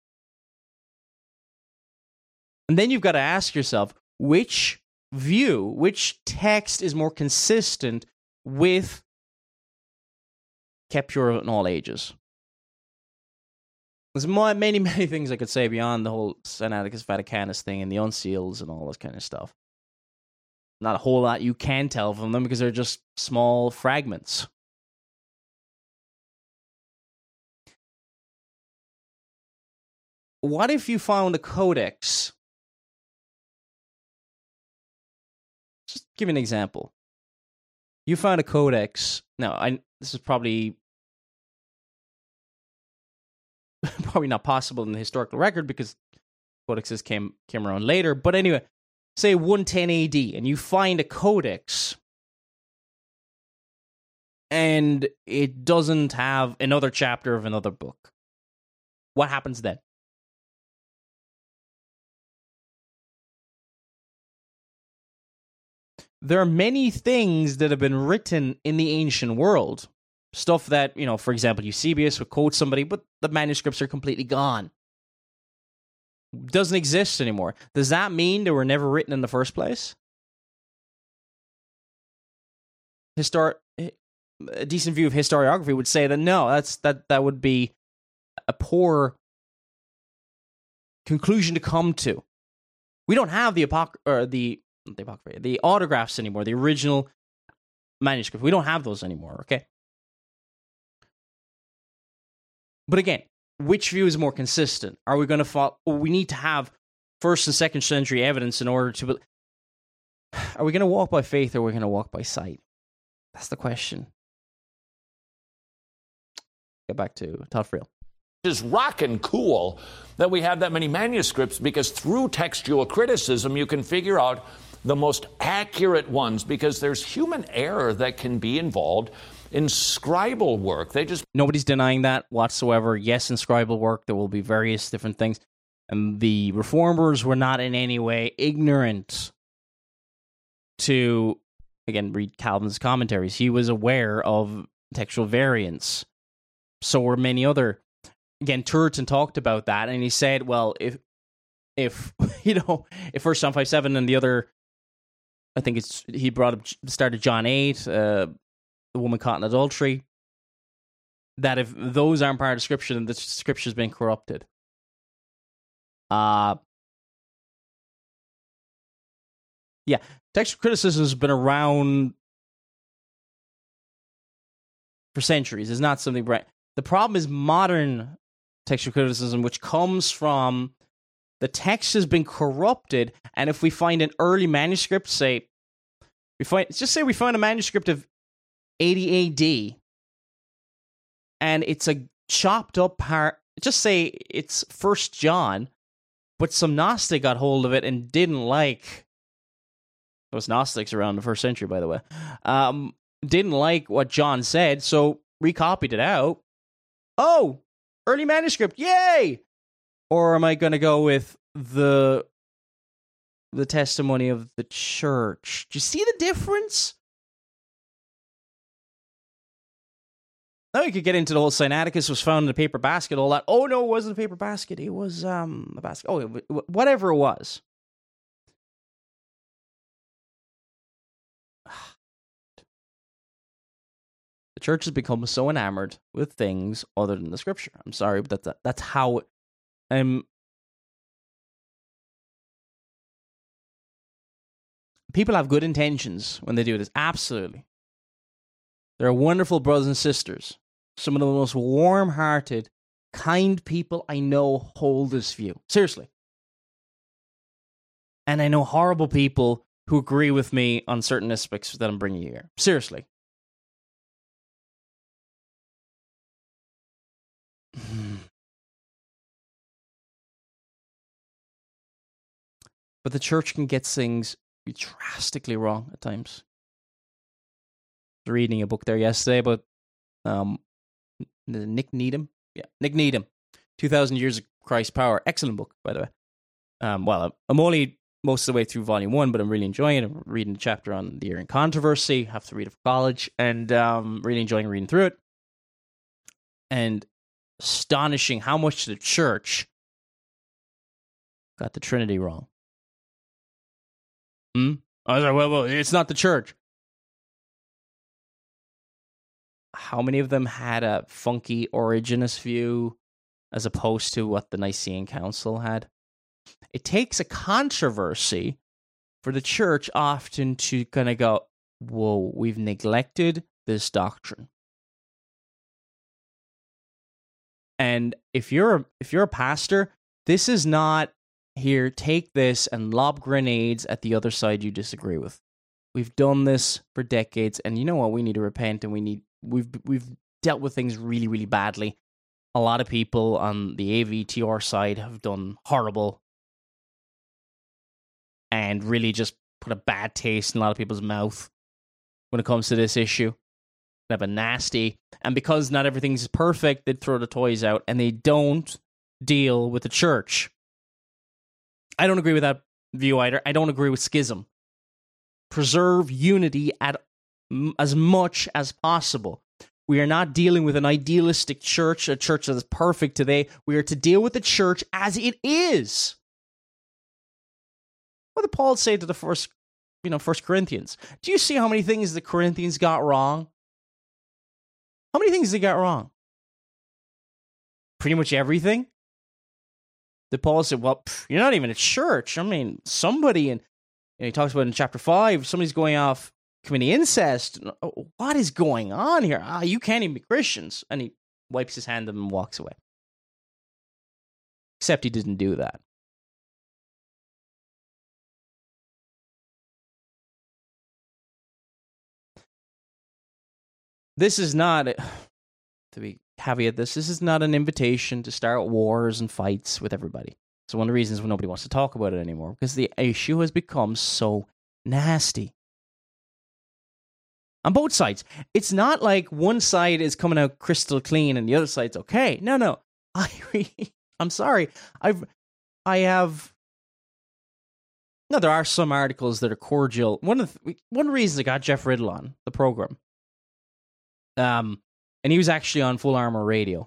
And then you've got to ask yourself, which text is more consistent with kept pure in all ages? There's many, many things I could say beyond the whole Sinaiticus Vaticanus thing and the unseals and all this kind of stuff. Not a whole lot you can tell from them because they're just small fragments. What if you found a codex? Just give me an example. You found a codex. Now, this is probably not possible in the historical record because codexes came around later. But anyway, say 110 AD, and you find a codex, and it doesn't have another chapter of another book. What happens then? There are many things that have been written in the ancient world. Stuff that, for example, Eusebius would quote somebody, but the manuscripts are completely gone. Doesn't exist anymore. Does that mean they were never written in the first place? A decent view of historiography would say that no, that would be a poor conclusion to come to. We don't have the autographs anymore, the original manuscript. We don't have those anymore, okay? But again, which view is more consistent? Are we going to follow? We need to have 1st and 2nd century evidence in order to... Are we going to walk by faith or are we going to walk by sight? That's the question. Get back to Todd Friel. is rockin' cool that we have that many manuscripts, because through textual criticism, you can figure out the most accurate ones, because there's human error that can be involved in scribal work. Nobody's denying that whatsoever. Yes, in scribal work, there will be various different things. And the reformers were not in any way ignorant to, again, read Calvin's commentaries. He was aware of textual variants. So were many other. Again, Turretin talked about that, and he said, well, if if 1 John 5:7 and the other, I think he brought up, started John 8, the woman caught in adultery, that if those aren't part of Scripture, then the Scripture's been corrupted. Yeah, textual criticism has been around for centuries. It's not something right. The problem is modern textual criticism, which comes from the text has been corrupted, and if we find an early manuscript, we find a manuscript of 80 AD, and it's a chopped up part. Just say it's 1 John, but some Gnostic got hold of it and didn't like. There was Gnostics around the 1st century, by the way. Didn't like what John said, so recopied it out. Oh, early manuscript, yay! Or am I going to go with the testimony of the church? Do you see the difference? Now you could get into the whole Sinaiticus was found in a paper basket, all that. Oh, no, it wasn't a paper basket. It was a basket. Oh, whatever it was. The church has become so enamored with things other than the Scripture. I'm sorry, but that's how. People have good intentions when they do this. Absolutely. There are wonderful brothers and sisters. Some of the most warm-hearted, kind people I know hold this view. Seriously. And I know horrible people who agree with me on certain aspects that I'm bringing you here. Seriously. But the church can get things drastically wrong at times. I was reading a book there yesterday about Nick Needham. Yeah, Nick Needham. 2,000 Years of Christ's Power. Excellent book, by the way. Well, I'm only most of the way through volume 1, but I'm really enjoying it. I'm reading a chapter on the Arian controversy. Have to read it for college, and really enjoying reading through it. And astonishing how much the church got the Trinity wrong. I was like, well, it's not the church. How many of them had a funky Origenist view as opposed to what the Nicene Council had? It takes a controversy for the church often to kind of go, whoa, we've neglected this doctrine. And if you're a pastor, this is not here, take this and lob grenades at the other side you disagree with. We've done this for decades, and you know what? We need to repent, and we've dealt with things really, really badly. A lot of people on the AVTR side have done horrible and really just put a bad taste in a lot of people's mouth when it comes to this issue. They have a nasty, and because not everything's perfect, they throw the toys out, and they don't deal with the church. I don't agree with that view either. I don't agree with schism. Preserve unity as much as possible. We are not dealing with an idealistic church, a church that is perfect today. We are to deal with the church as it is. What did Paul say to the first Corinthians? Do you see how many things the Corinthians got wrong? How many things they got wrong? Pretty much everything. The Paul said, well, you're not even a church. I mean, somebody, and he talks about in chapter 5, somebody's going off committing incest. What is going on here? You can't even be Christians. And he wipes his hand and walks away. Except he didn't do that. This is not, to be caveat this. This is not an invitation to start wars and fights with everybody. It's one of the reasons why nobody wants to talk about it anymore, because the issue has become so nasty. On both sides. It's not like one side is coming out crystal clean and the other side's okay. No. I'm sorry. I have... No, there are some articles that are cordial. One of the reasons I got Jeff Riddle on the program, and he was actually on Full Armor Radio.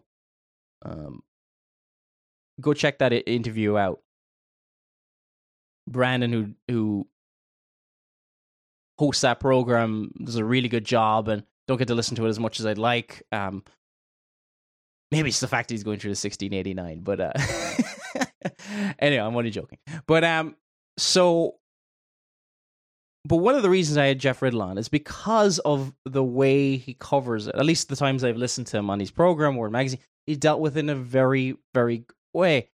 Go check that interview out. Brandon, who hosts that program, does a really good job, and don't get to listen to it as much as I'd like. Maybe it's the fact that he's going through the 1689, but anyway, I'm only joking. But one of the reasons I had Jeff Riddle on is because of the way he covers it. At least the times I've listened to him on his program or magazine, he dealt with it in a very, very good way.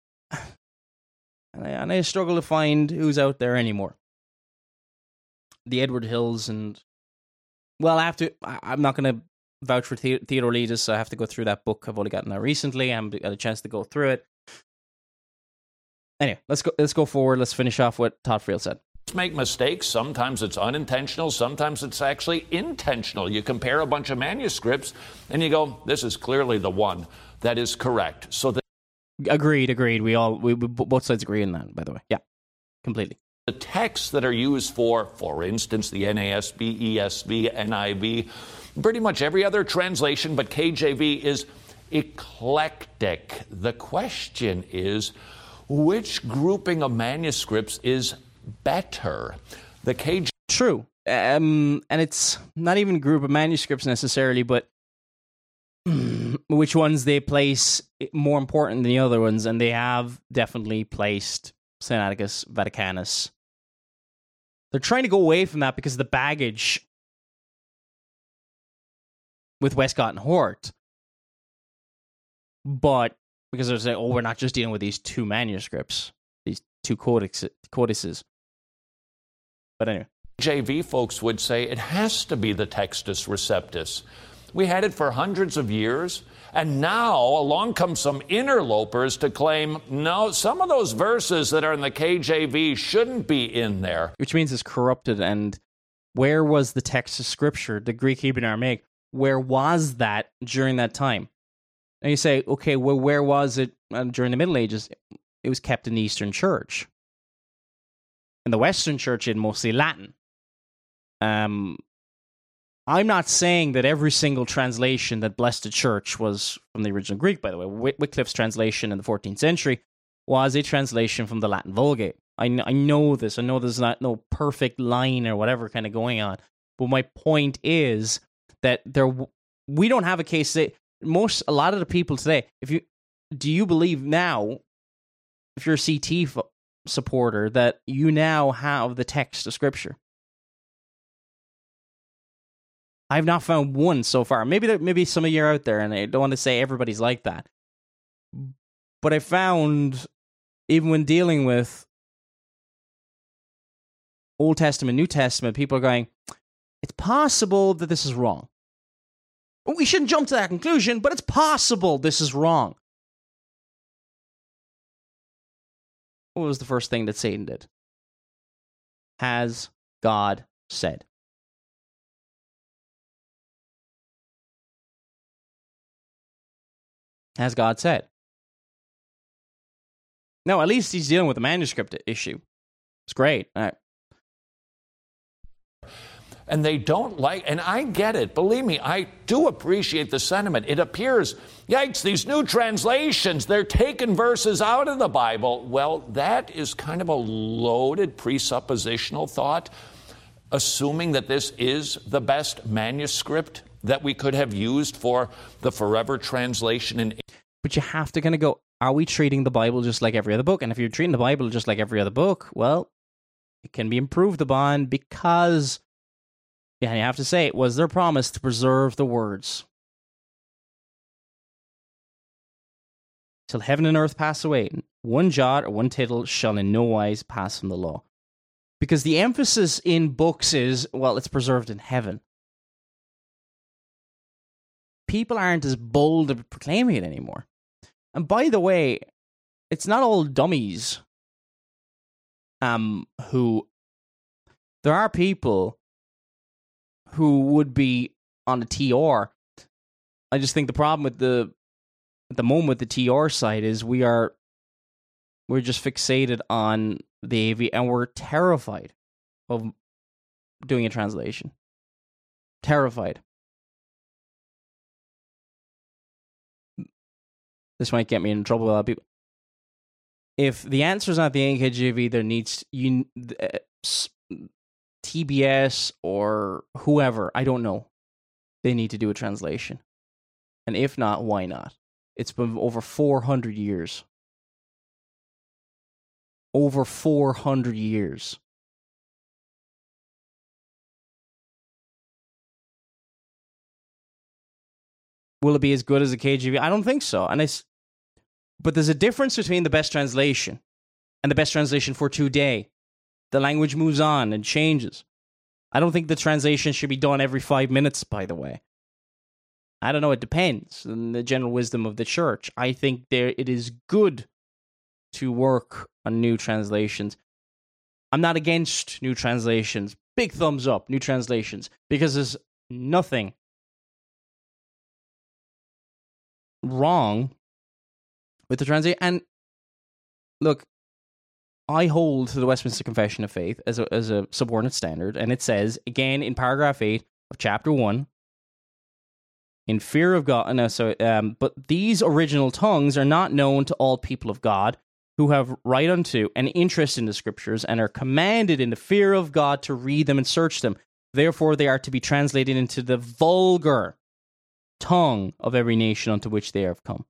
And I struggle to find who's out there anymore. The Edward Hills and... Well, I'm not going to vouch for Theodore Leadus, so I have to go through that book. I've only gotten that recently. I haven't got a chance to go through it. Anyway, let's go forward. Let's finish off what Todd Friel said. Make mistakes. Sometimes it's unintentional. Sometimes it's actually intentional. You compare a bunch of manuscripts and you go, this is clearly the one that is correct. So Agreed. We both sides agree on that, by the way. Yeah, completely. The texts that are used for instance, the NASB, ESV, NIV, pretty much every other translation but KJV is eclectic. The question is, which grouping of manuscripts is better? The KJV... True. And it's not even a group of manuscripts necessarily, but which ones they place more important than the other ones, and they have definitely placed Sinaiticus Vaticanus. They're trying to go away from that because of the baggage with Westcott and Hort. But because they're saying, we're not just dealing with these two manuscripts, these two codices. But anyway. JV folks would say it has to be the Textus Receptus. We had it for hundreds of years, and now along come some interlopers to claim, no, some of those verses that are in the KJV shouldn't be in there. Which means it's corrupted, and where was the text of Scripture, the Greek, Hebrew, and Aramaic? Where was that during that time? And you say, okay, well, where was it during the Middle Ages? It was kept in the Eastern Church. In the Western Church, in mostly Latin. I'm not saying that every single translation that blessed the church was from the original Greek, by the way. Wycliffe's translation in the 14th century was a translation from the Latin Vulgate. I know this. I know there's not no perfect line or whatever kind of going on. But my point is that we don't have a case that a lot of the people today, do you believe now, if you're a CT supporter, that you now have the text of Scripture? I've not found one so far. Maybe some of you are out there, and I don't want to say everybody's like that. But I found, even when dealing with Old Testament, New Testament, people are going, it's possible that this is wrong. We shouldn't jump to that conclusion, but it's possible this is wrong. What was the first thing that Satan did? Has God said? Has God said? No, at least he's dealing with the manuscript issue. It's great. All right. And they don't like, and I get it. Believe me, I do appreciate the sentiment. It appears, yikes, these new translations, they're taking verses out of the Bible. Well, that is kind of a loaded presuppositional thought, assuming that this is the best manuscript that we could have used for the forever translation. But you have to kind of go, are we treating the Bible just like every other book? And if you're treating the Bible just like every other book, well, it can be improved upon because, yeah, you have to say, it was their promise to preserve the words. Till heaven and earth pass away, one jot or one tittle shall in no wise pass from the law. Because the emphasis in books is, well, it's preserved in heaven. people aren't as bold at proclaiming it anymore. And by the way, it's not all dummies who... There are people who would be on the TR. I just think the problem with at the moment with the TR side is we're just fixated on the AV, and we're terrified of doing a translation. Terrified. This might get me in trouble with a lot of people. If the answer is not the NKJV, there needs TBS or whoever, I don't know. They need to do a translation. And if not, why not? It's been over 400 years. Over 400 years. Will it be as good as the KJV? I don't think so. But there's a difference between the best translation and the best translation for today. The language moves on and changes. I don't think the translation should be done every 5 minutes, by the way. I don't know, it depends on the general wisdom of the church. I think it is good to work on new translations. I'm not against new translations. Big thumbs up, new translations, because there's nothing wrong with the translation. And look, I hold to the Westminster Confession of Faith as a subordinate standard, and it says, again, in paragraph 8 of chapter 1, in fear of God, but these original tongues are not known to all people of God, who have right unto and interest in the Scriptures, and are commanded in the fear of God to read them and search them. Therefore they are to be translated into the vulgar tongue of every nation unto which they have come.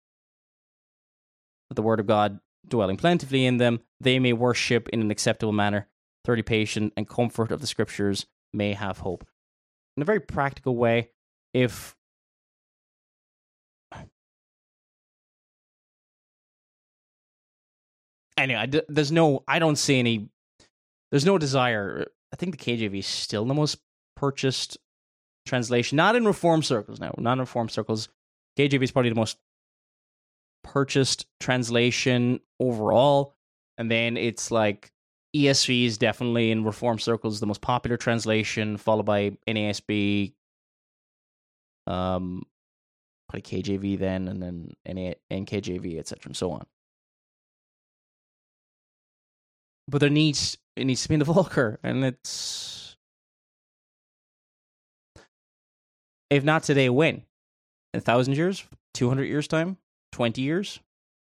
That the word of God dwelling plentifully in them, they may worship in an acceptable manner, thoroughly patient, and comfort of the Scriptures may have hope. In a very practical way, if anyway, there's no desire. I think the KJV is still the most purchased translation, not in Reformed circles now. Not in Reformed circles. KJV is probably the most purchased translation overall, and then it's like ESV is definitely in Reformed circles the most popular translation, followed by NASB, probably KJV then, and then NKJV, etc., and so on. But it needs to be in the vulgar, and it's, if not today, when? In 1,000 years? 200 years' time? 20 years?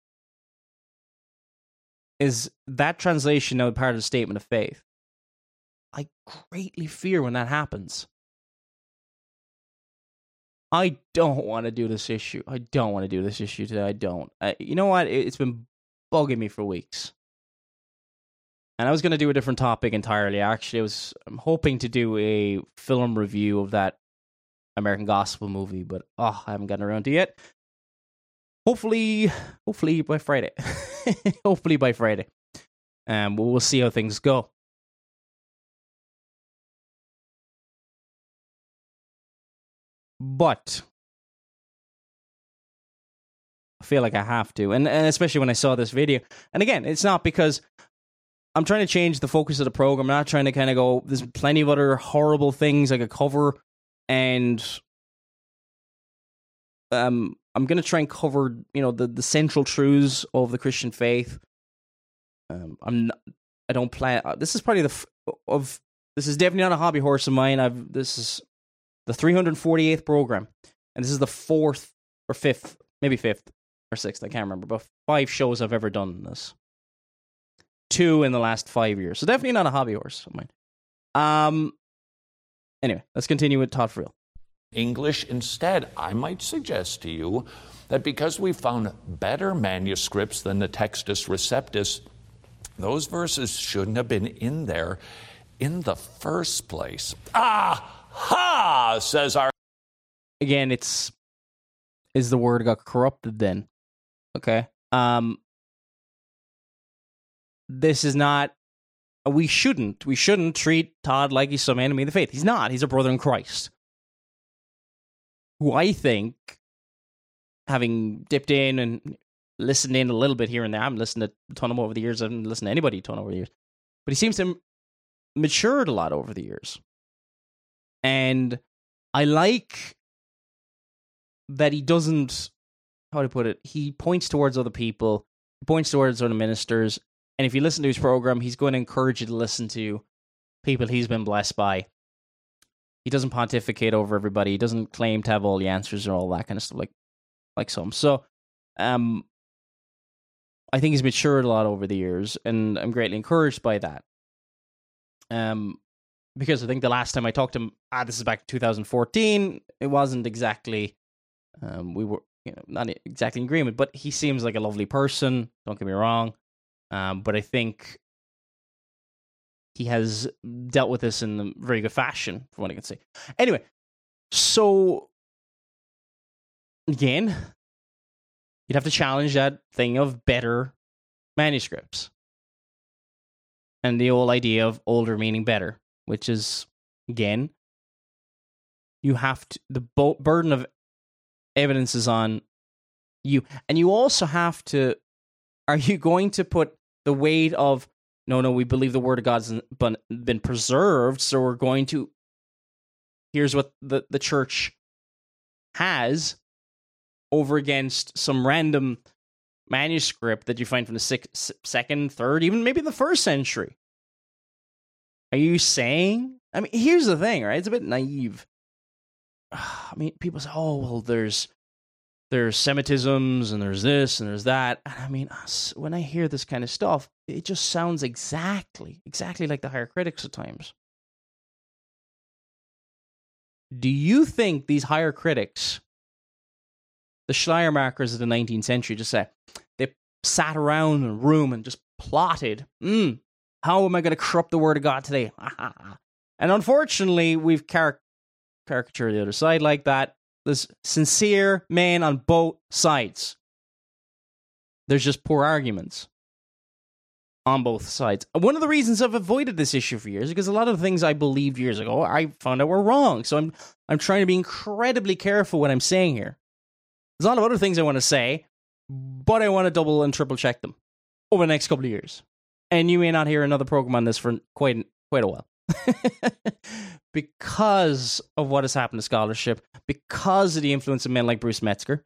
Is that translation now part of the statement of faith? I greatly fear when that happens. I don't want to do this issue. I don't want to do this issue today. I don't. You know what? It's been bugging me for weeks. And I was going to do a different topic entirely. Actually, I'm hoping to do a film review of that American Gospel movie, but I haven't gotten around to it yet. Hopefully by Friday. Hopefully by Friday. We'll see how things go. But I feel like I have to, and especially when I saw this video. And again, it's not because I'm trying to change the focus of the program. I'm not trying to kind of go, there's plenty of other horrible things I could cover, and I'm going to try and cover, the central truths of the Christian faith. I don't plan. This is probably this is definitely not a hobby horse of mine. This is the 348th program, and this is the 4th or 5th, maybe 5th or 6th, I can't remember, but 5 shows I've ever done this. 2 in the last 5 years, so definitely not a hobby horse of mine. Anyway, let's continue with Todd Friel. English instead. I might suggest to you that because we found better manuscripts than the Textus Receptus, those verses shouldn't have been in there in the first place. Aha, says our... Again, is the word got corrupted then? Okay. This is not... We shouldn't treat Todd like he's some enemy of the faith. He's not. He's a brother in Christ. who I think, having dipped in and listened in a little bit here and there, I haven't listened to a ton of him over the years. I haven't listened to anybody a ton over the years. But he seems to have matured a lot over the years. And I like that he doesn't, how do I put it? He points towards other people, he points towards other ministers. And if you listen to his program, he's going to encourage you to listen to people he's been blessed by. He doesn't pontificate over everybody. He doesn't claim to have all the answers or all that kind of stuff like some. So, I think he's matured a lot over the years, and I'm greatly encouraged by that. Because I think the last time I talked to him, this is back in 2014, it wasn't exactly, we were not exactly in agreement, but he seems like a lovely person, don't get me wrong. But I think he has dealt with this in a very good fashion, from what I can see. Anyway, so again, you'd have to challenge that thing of better manuscripts. And the whole idea of older meaning better, which is, again, you have to, the burden of evidence is on you. And you also have to, are you going to put the weight of, no, we believe the word of God's been preserved, so we're going to, here's what the church has, over against some random manuscript that you find from the second, third, even maybe the first century. Are you saying? I mean, here's the thing, right? It's a bit naive. I mean, people say, oh, well, there's Semitisms and there's this and there's that. And I mean, when I hear this kind of stuff, it just sounds exactly like the higher critics at times. Do you think these higher critics, the Schleiermachers of the 19th century, just say, they sat around in a room and just plotted, how am I going to corrupt the word of God today? And unfortunately, we've caricatured the other side like that. There's sincere men on both sides. There's just poor arguments on both sides. One of the reasons I've avoided this issue for years is because a lot of the things I believed years ago, I found out were wrong. So I'm trying to be incredibly careful what I'm saying here. There's a lot of other things I want to say, but I want to double and triple check them over the next couple of years. And you may not hear another program on this for quite a while. Because of what has happened to scholarship, because of the influence of men like Bruce Metzger,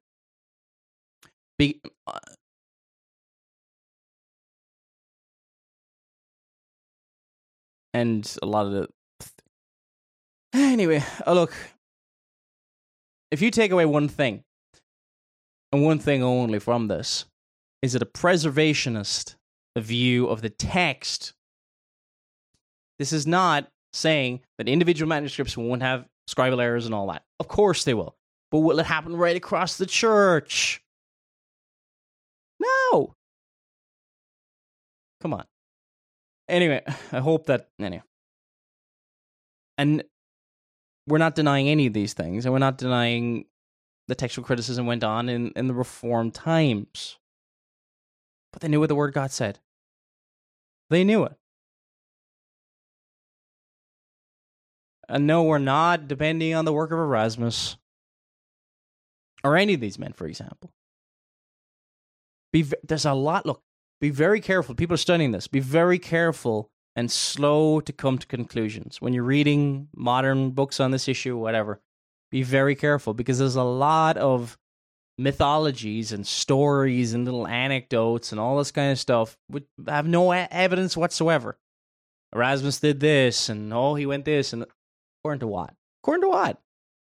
and a lot of the... Anyway, look, if you take away one thing, and one thing only from this, is it a preservationist view of the text. This is not saying that individual manuscripts won't have scribal errors and all that. Of course they will. But will it happen right across the church? No. Come on. Anyway, I hope that... Anyway. And we're not denying any of these things, and we're not denying the textual criticism went on in the Reformed times. But they knew what the Word of God said. They knew it. And no, we're not depending on the work of Erasmus or any of these men, for example. There's a lot. Look, be very careful. People are studying this. Be very careful and slow to come to conclusions. When you're reading modern books on this issue, whatever, be very careful, because there's a lot of mythologies and stories and little anecdotes and all this kind of stuff which have no evidence whatsoever. Erasmus did this, and he went this, and according to what? According to what?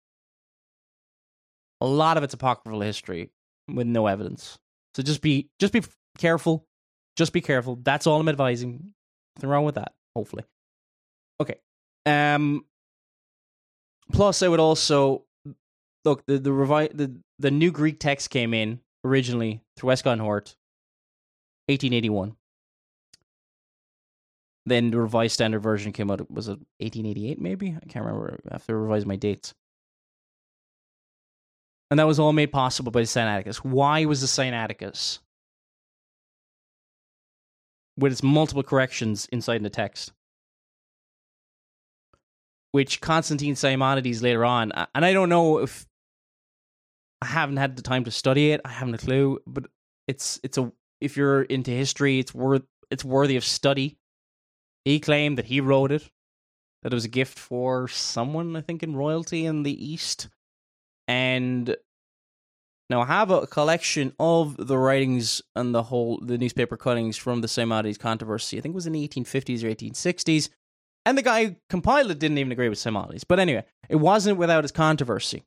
A lot of it's apocryphal history with no evidence. So just be careful. Just be careful. That's all I'm advising. Nothing wrong with that, hopefully. Okay. Plus, I would also look, the new Greek text came in originally through Westcott and Hort, 1881. Then the Revised Standard Version came out, was it 1888 maybe? I can't remember. I have to revise my dates. And that was all made possible by the Sinaiticus. Why was the Sinaiticus, with its multiple corrections inside the text, which Constantine Simonides later on, and I don't know if I haven't had the time to study it. I haven't a clue, but if you're into history, it's worthy of study. He claimed that he wrote it, that it was a gift for someone, I think, in royalty in the East. And now I have a collection of the writings and the newspaper cuttings from the Simonides controversy. I think it was in the 1850s or 1860s. And the guy who compiled it didn't even agree with Simonides. But anyway, it wasn't without its controversy.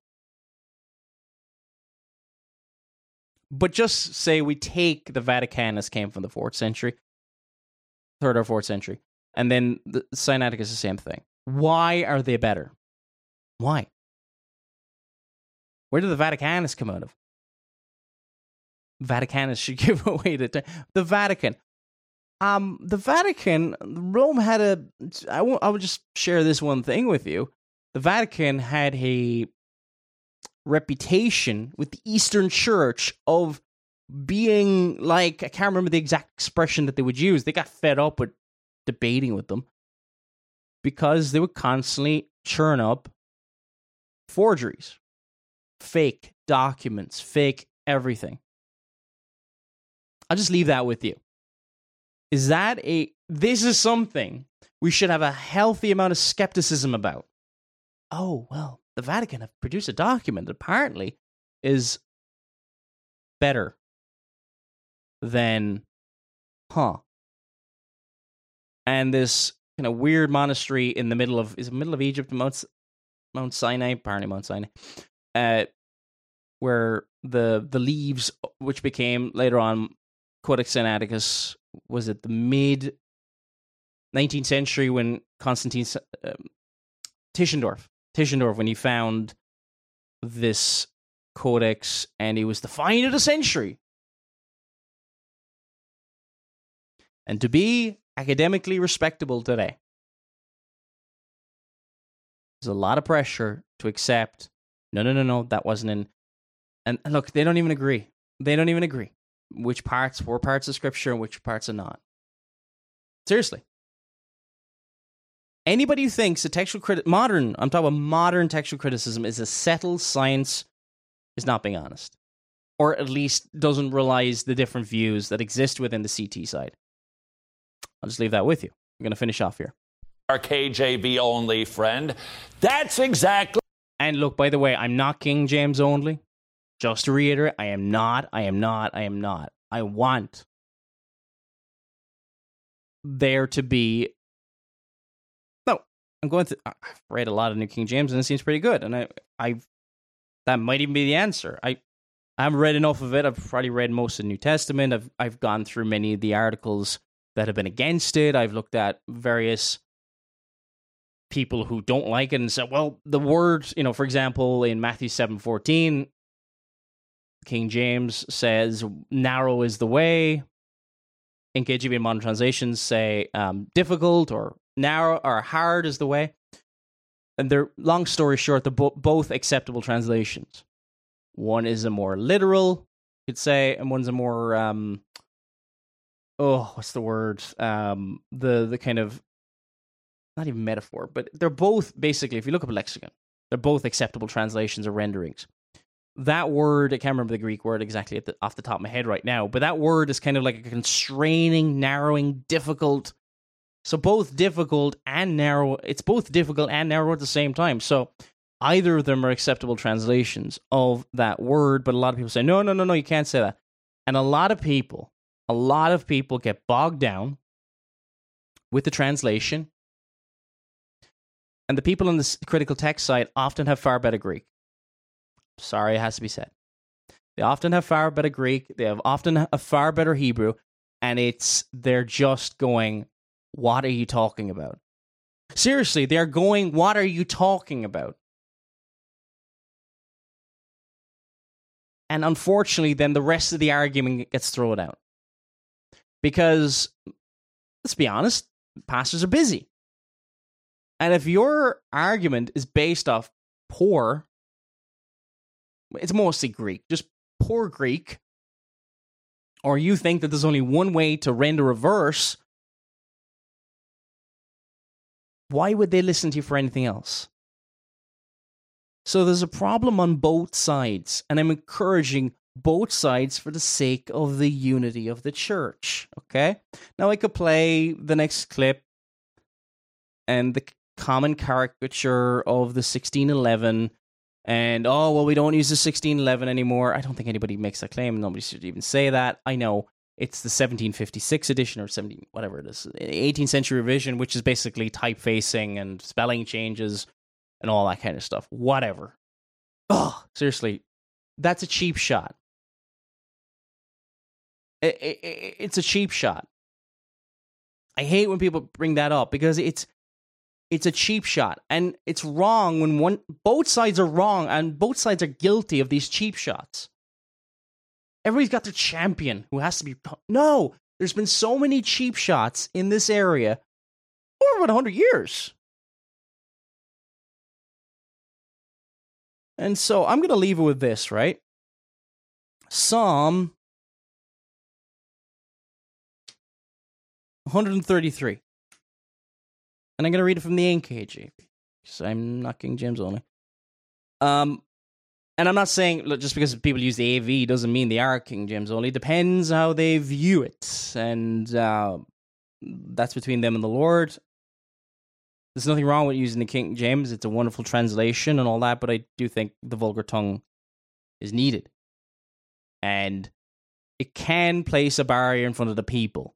But just say we take the Vaticanus came from the 4th century, 3rd or 4th century, and then the Sinaiticus is the same thing. Why are they better? Why? Where did the Vaticanus come out of? Vaticanus should give away the Vatican. The Vatican, Rome had I will just share this one thing with you. The Vatican had a reputation with the Eastern Church of being like, I can't remember the exact expression that they would use. They got fed up with debating with them because they would constantly churn up forgeries, fake documents, fake everything. I'll just leave that with you. This is something we should have a healthy amount of skepticism about. Oh, well, the Vatican have produced a document that apparently is better than, And this kind of weird monastery in the middle of Egypt, Mount Sinai, apparently Mount Sinai, where the leaves, which became later on Codex Sinaiticus, was it the mid 19th century when Constantine Tischendorf, when he found this codex, and he was the find of the century. And to be academically respectable today, there's a lot of pressure to accept, no, that wasn't in. And look, they don't even agree. Which parts were parts of Scripture and which parts are not. Seriously. Anybody who thinks that I'm talking about modern textual criticism is a settled science is not being honest. Or at least doesn't realize the different views that exist within the CT side. I'll just leave that with you. I'm going to finish off here. Our KJV only friend. That's exactly. And look, by the way, I'm not King James only. Just to reiterate, I am not. I want there to be. No, I'm going through. I've read a lot of New King James, and it seems pretty good. And I've that might even be the answer. I haven't read enough of it. I've probably read most of the New Testament. I've gone through many of the articles that have been against it. I've looked at various people who don't like it and said, well, the word, for example, in Matthew 7:14. King James says, narrow is the way. NKJV and modern translations say difficult or narrow or hard is the way. And they're, long story short, they're both acceptable translations. One is a more literal, you could say, and one's a more, what's the word? The kind of, not even metaphor, but they're both, basically, if you look up a lexicon, they're both acceptable translations or renderings. That word, I can't remember the Greek word exactly off the top of my head right now, but that word is kind of like a constraining, narrowing, difficult. So both difficult and narrow. It's both difficult and narrow at the same time. So either of them are acceptable translations of that word, but a lot of people say, no, you can't say that. And a lot of people get bogged down with the translation. And the people on the critical text side often have far better Greek. Sorry, it has to be said. They often have far better Greek. They have often a far better Hebrew. And they're just going, what are you talking about? Seriously, they're going, what are you talking about? And unfortunately, then the rest of the argument gets thrown out. Because, let's be honest, pastors are busy. And if your argument is based off poor, it's mostly Greek, just poor Greek, or you think that there's only one way to render a verse, why would they listen to you for anything else? So there's a problem on both sides, and I'm encouraging both sides for the sake of the unity of the church. Okay? Now I could play the next clip and the common caricature of the 1611, and we don't use the 1611 anymore. I don't think anybody makes that claim. Nobody should even say that. I know it's the 1756 edition or 17 whatever it is, 18th century revision, which is basically typefacing and spelling changes and all that kind of stuff. Whatever. Oh, seriously, that's a cheap shot. It's a cheap shot. I hate when people bring that up because it's a cheap shot, and it's wrong when both sides are wrong and both sides are guilty of these cheap shots. Everybody's got their champion who has to be... No, there's been so many cheap shots in this area for about 100 years. And so I'm going to leave it with this, right? Psalm 133. And I'm going to read it from the NKJV, because I'm not King James only. And I'm not saying, look, just because people use the AV doesn't mean they are King James only. It depends how they view it. And that's between them and the Lord. There's nothing wrong with using the King James. It's a wonderful translation and all that, but I do think the vulgar tongue is needed. And it can place a barrier in front of the people.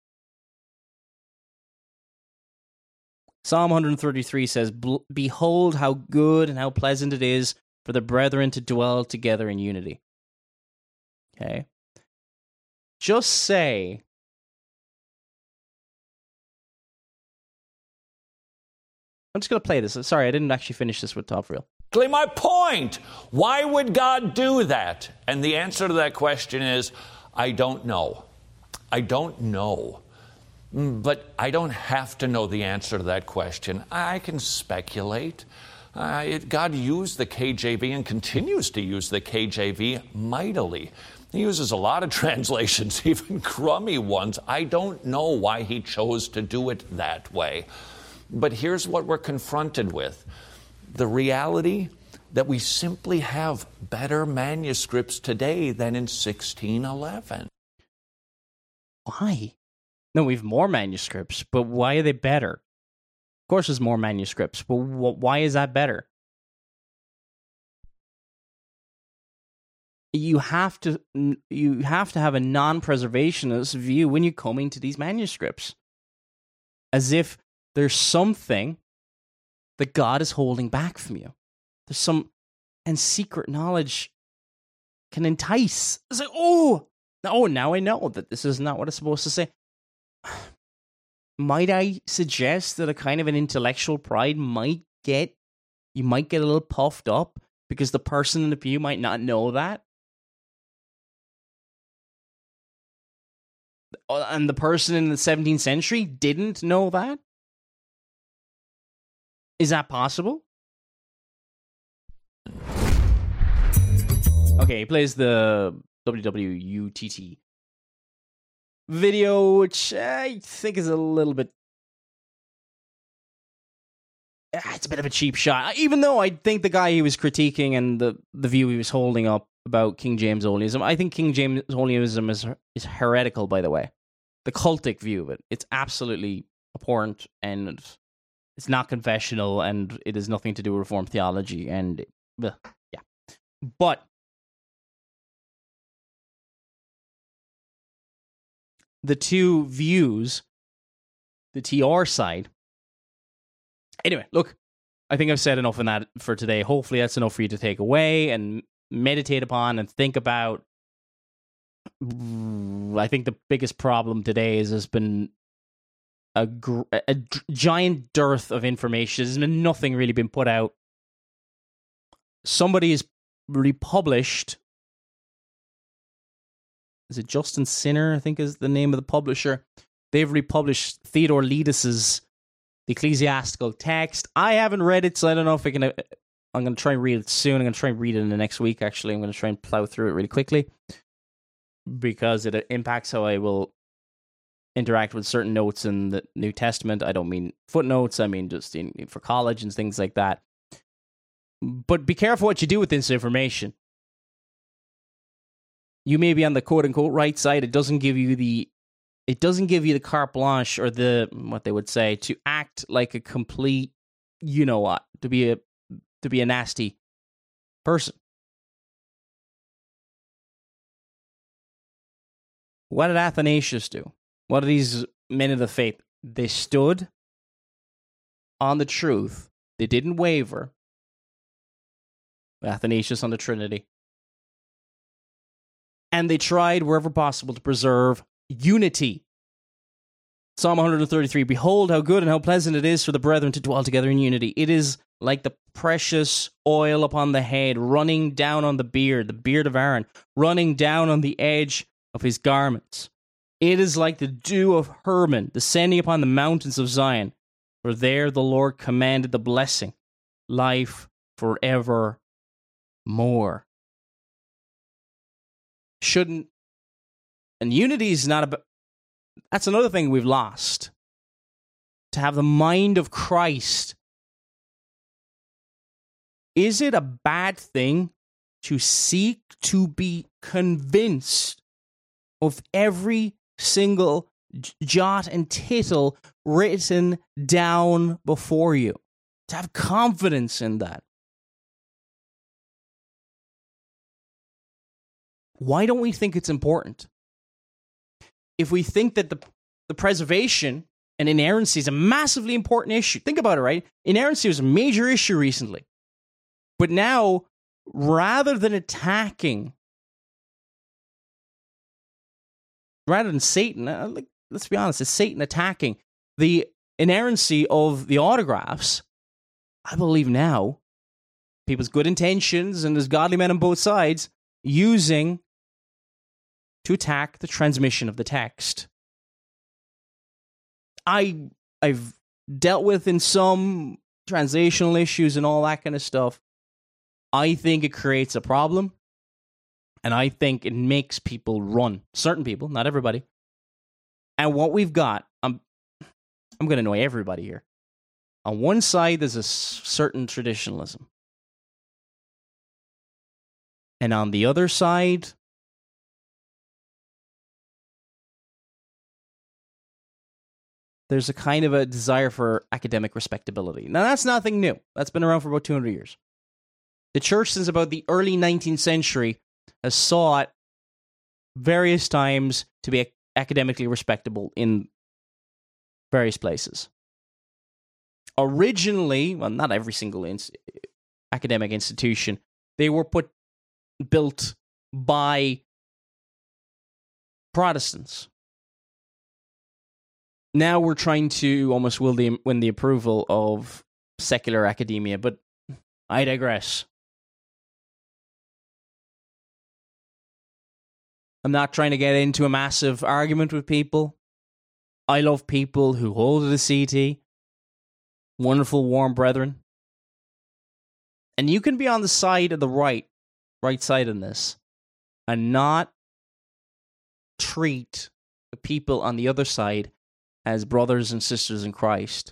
Psalm 133 says, "Behold how good and how pleasant it is for the brethren to dwell together in unity." Okay? Just say, I'm just going to play this. Sorry, I didn't actually finish this with Top Reel. My point. Why would God do that? And the answer to that question is, I don't know. I don't know. But I don't have to know the answer to that question. I can speculate. God used the KJV and continues to use the KJV mightily. He uses a lot of translations, even crummy ones. I don't know why he chose to do it that way. But here's what we're confronted with. The reality that we simply have better manuscripts today than in 1611. Why? No, we have more manuscripts, but why are they better? Of course there's more manuscripts, but why is that better? You have to have a non-preservationist view when you're coming to these manuscripts. As if there's something that God is holding back from you. There's some... And secret knowledge can entice. It's like, now I know that this is not what it's supposed to say. Might I suggest that a kind of an intellectual pride might get a little puffed up because the person in the pew might not know that? And the person in the 17th century didn't know that? Is that possible? Okay, he plays the WWUTT video, which I think is a little bit... It's a bit of a cheap shot. Even though I think the guy he was critiquing and the view he was holding up about King James Onlyism, I think King James Onlyism is heretical, by the way. The cultic view of it. It's absolutely abhorrent, and it's not confessional, and it has nothing to do with Reformed theology, and... yeah. But... the two views, the TR side. Anyway, look, I think I've said enough on that for today. Hopefully that's enough for you to take away and meditate upon and think about. I think the biggest problem today is there's been a giant dearth of information. There's been nothing really been put out. Somebody has republished... Is it Justin Sinner, I think is the name of the publisher? They've republished Theodore Leadis's The Ecclesiastical Text. I haven't read it, so I don't know if I'm going to try and read it soon. I'm going to try and read it in the next week, actually. I'm going to try and plow through it really quickly because it impacts how I will interact with certain notes in the New Testament. I don't mean footnotes. I mean just for college and things like that. But be careful what you do with this information. You may be on the quote-unquote right side. It doesn't give you the carte blanche, or what they would say, to act like a complete, you know what, to be a nasty person. What did Athanasius do? What did these men of the faith? They stood on the truth. They didn't waver. Athanasius on the Trinity. And they tried wherever possible to preserve unity. Psalm 133, behold how good and how pleasant it is for the brethren to dwell together in unity. It is like the precious oil upon the head, running down on the beard of Aaron, running down on the edge of his garments. It is like the dew of Hermon, descending upon the mountains of Zion. For there the Lord commanded the blessing, life forevermore. And unity is not about... That's another thing we've lost. To have the mind of Christ. Is it a bad thing to seek to be convinced of every single jot and tittle written down before you? To have confidence in that. Why don't we think it's important? If we think that the preservation and inerrancy is a massively important issue, think about it, right? Inerrancy was a major issue recently. But now, rather than Satan, let's be honest, it's Satan attacking the inerrancy of the autographs, I believe now, people's good intentions, and there's godly men on both sides, using to attack the transmission of the text. I've dealt with in some translational issues and all that kind of stuff. I think it creates a problem, and I think it makes people run. Certain people, not everybody. And what we've got, I'm going to annoy everybody here. On one side, there's a certain traditionalism. And on the other side, there's a kind of a desire for academic respectability. Now, that's nothing new. That's been around for about 200 years. The church, since about the early 19th century, has sought various times to be academically respectable in various places. Originally, well, not every single academic institution, they were built by Protestants. Now we're trying to almost win the approval of secular academia, but I digress. I'm not trying to get into a massive argument with people. I love people who hold the CT. Wonderful, warm brethren. And you can be on the side of the right side in this, and not treat the people on the other side as brothers and sisters in Christ.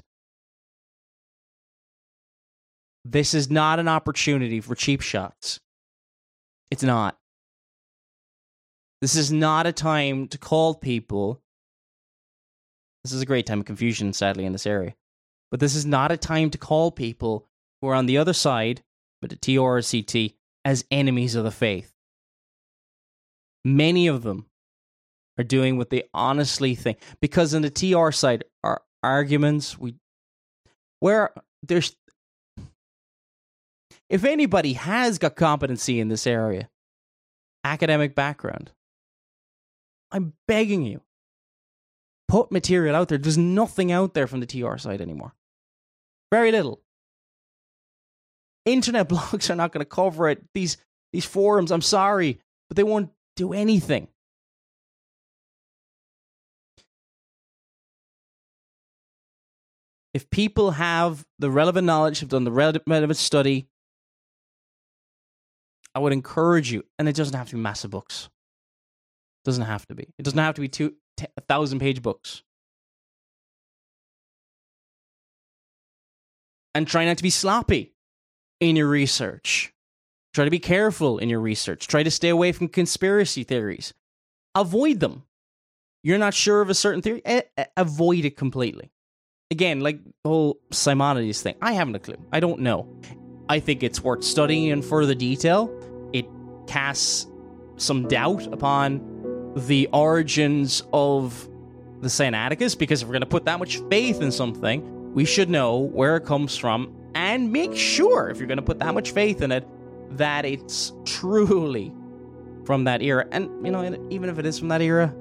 This is not an opportunity for cheap shots. It's not. This is not a time to call people. This is a great time of confusion, sadly, in this area. But this is not a time to call people who are on the other side, but the TR or CT, as enemies of the faith. Many of them are doing what they honestly think. Because on the TR side are arguments where there's... If anybody has got competency in this area, academic background, I'm begging you, put material out there. There's nothing out there from the TR side anymore. Very little. Internet blogs are not going to cover it. These forums, I'm sorry, but they won't do anything. If people have the relevant knowledge, have done the relevant study, I would encourage you, and it doesn't have to be massive books. It doesn't have to be. It doesn't have to be 1,000-page books. And try not to be sloppy. in your research. Try to be careful in your research. Try to stay away from conspiracy theories. Avoid them. You're not sure of a certain theory? Avoid it completely. Again, like the whole Simonides thing. I haven't a clue. I don't know. I think it's worth studying in further detail. It casts some doubt upon the origins of the Sinaiticus, because if we're going to put that much faith in something, we should know where it comes from and make sure, if you're going to put that much faith in it, that it's truly from that era. And, you know, even if it is from that era,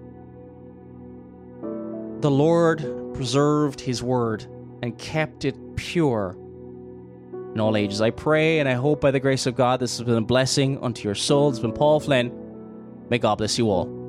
the Lord preserved his word and kept it pure in all ages. I pray and I hope by the grace of God this has been a blessing unto your souls. It's been Paul Flynn. May God bless you all.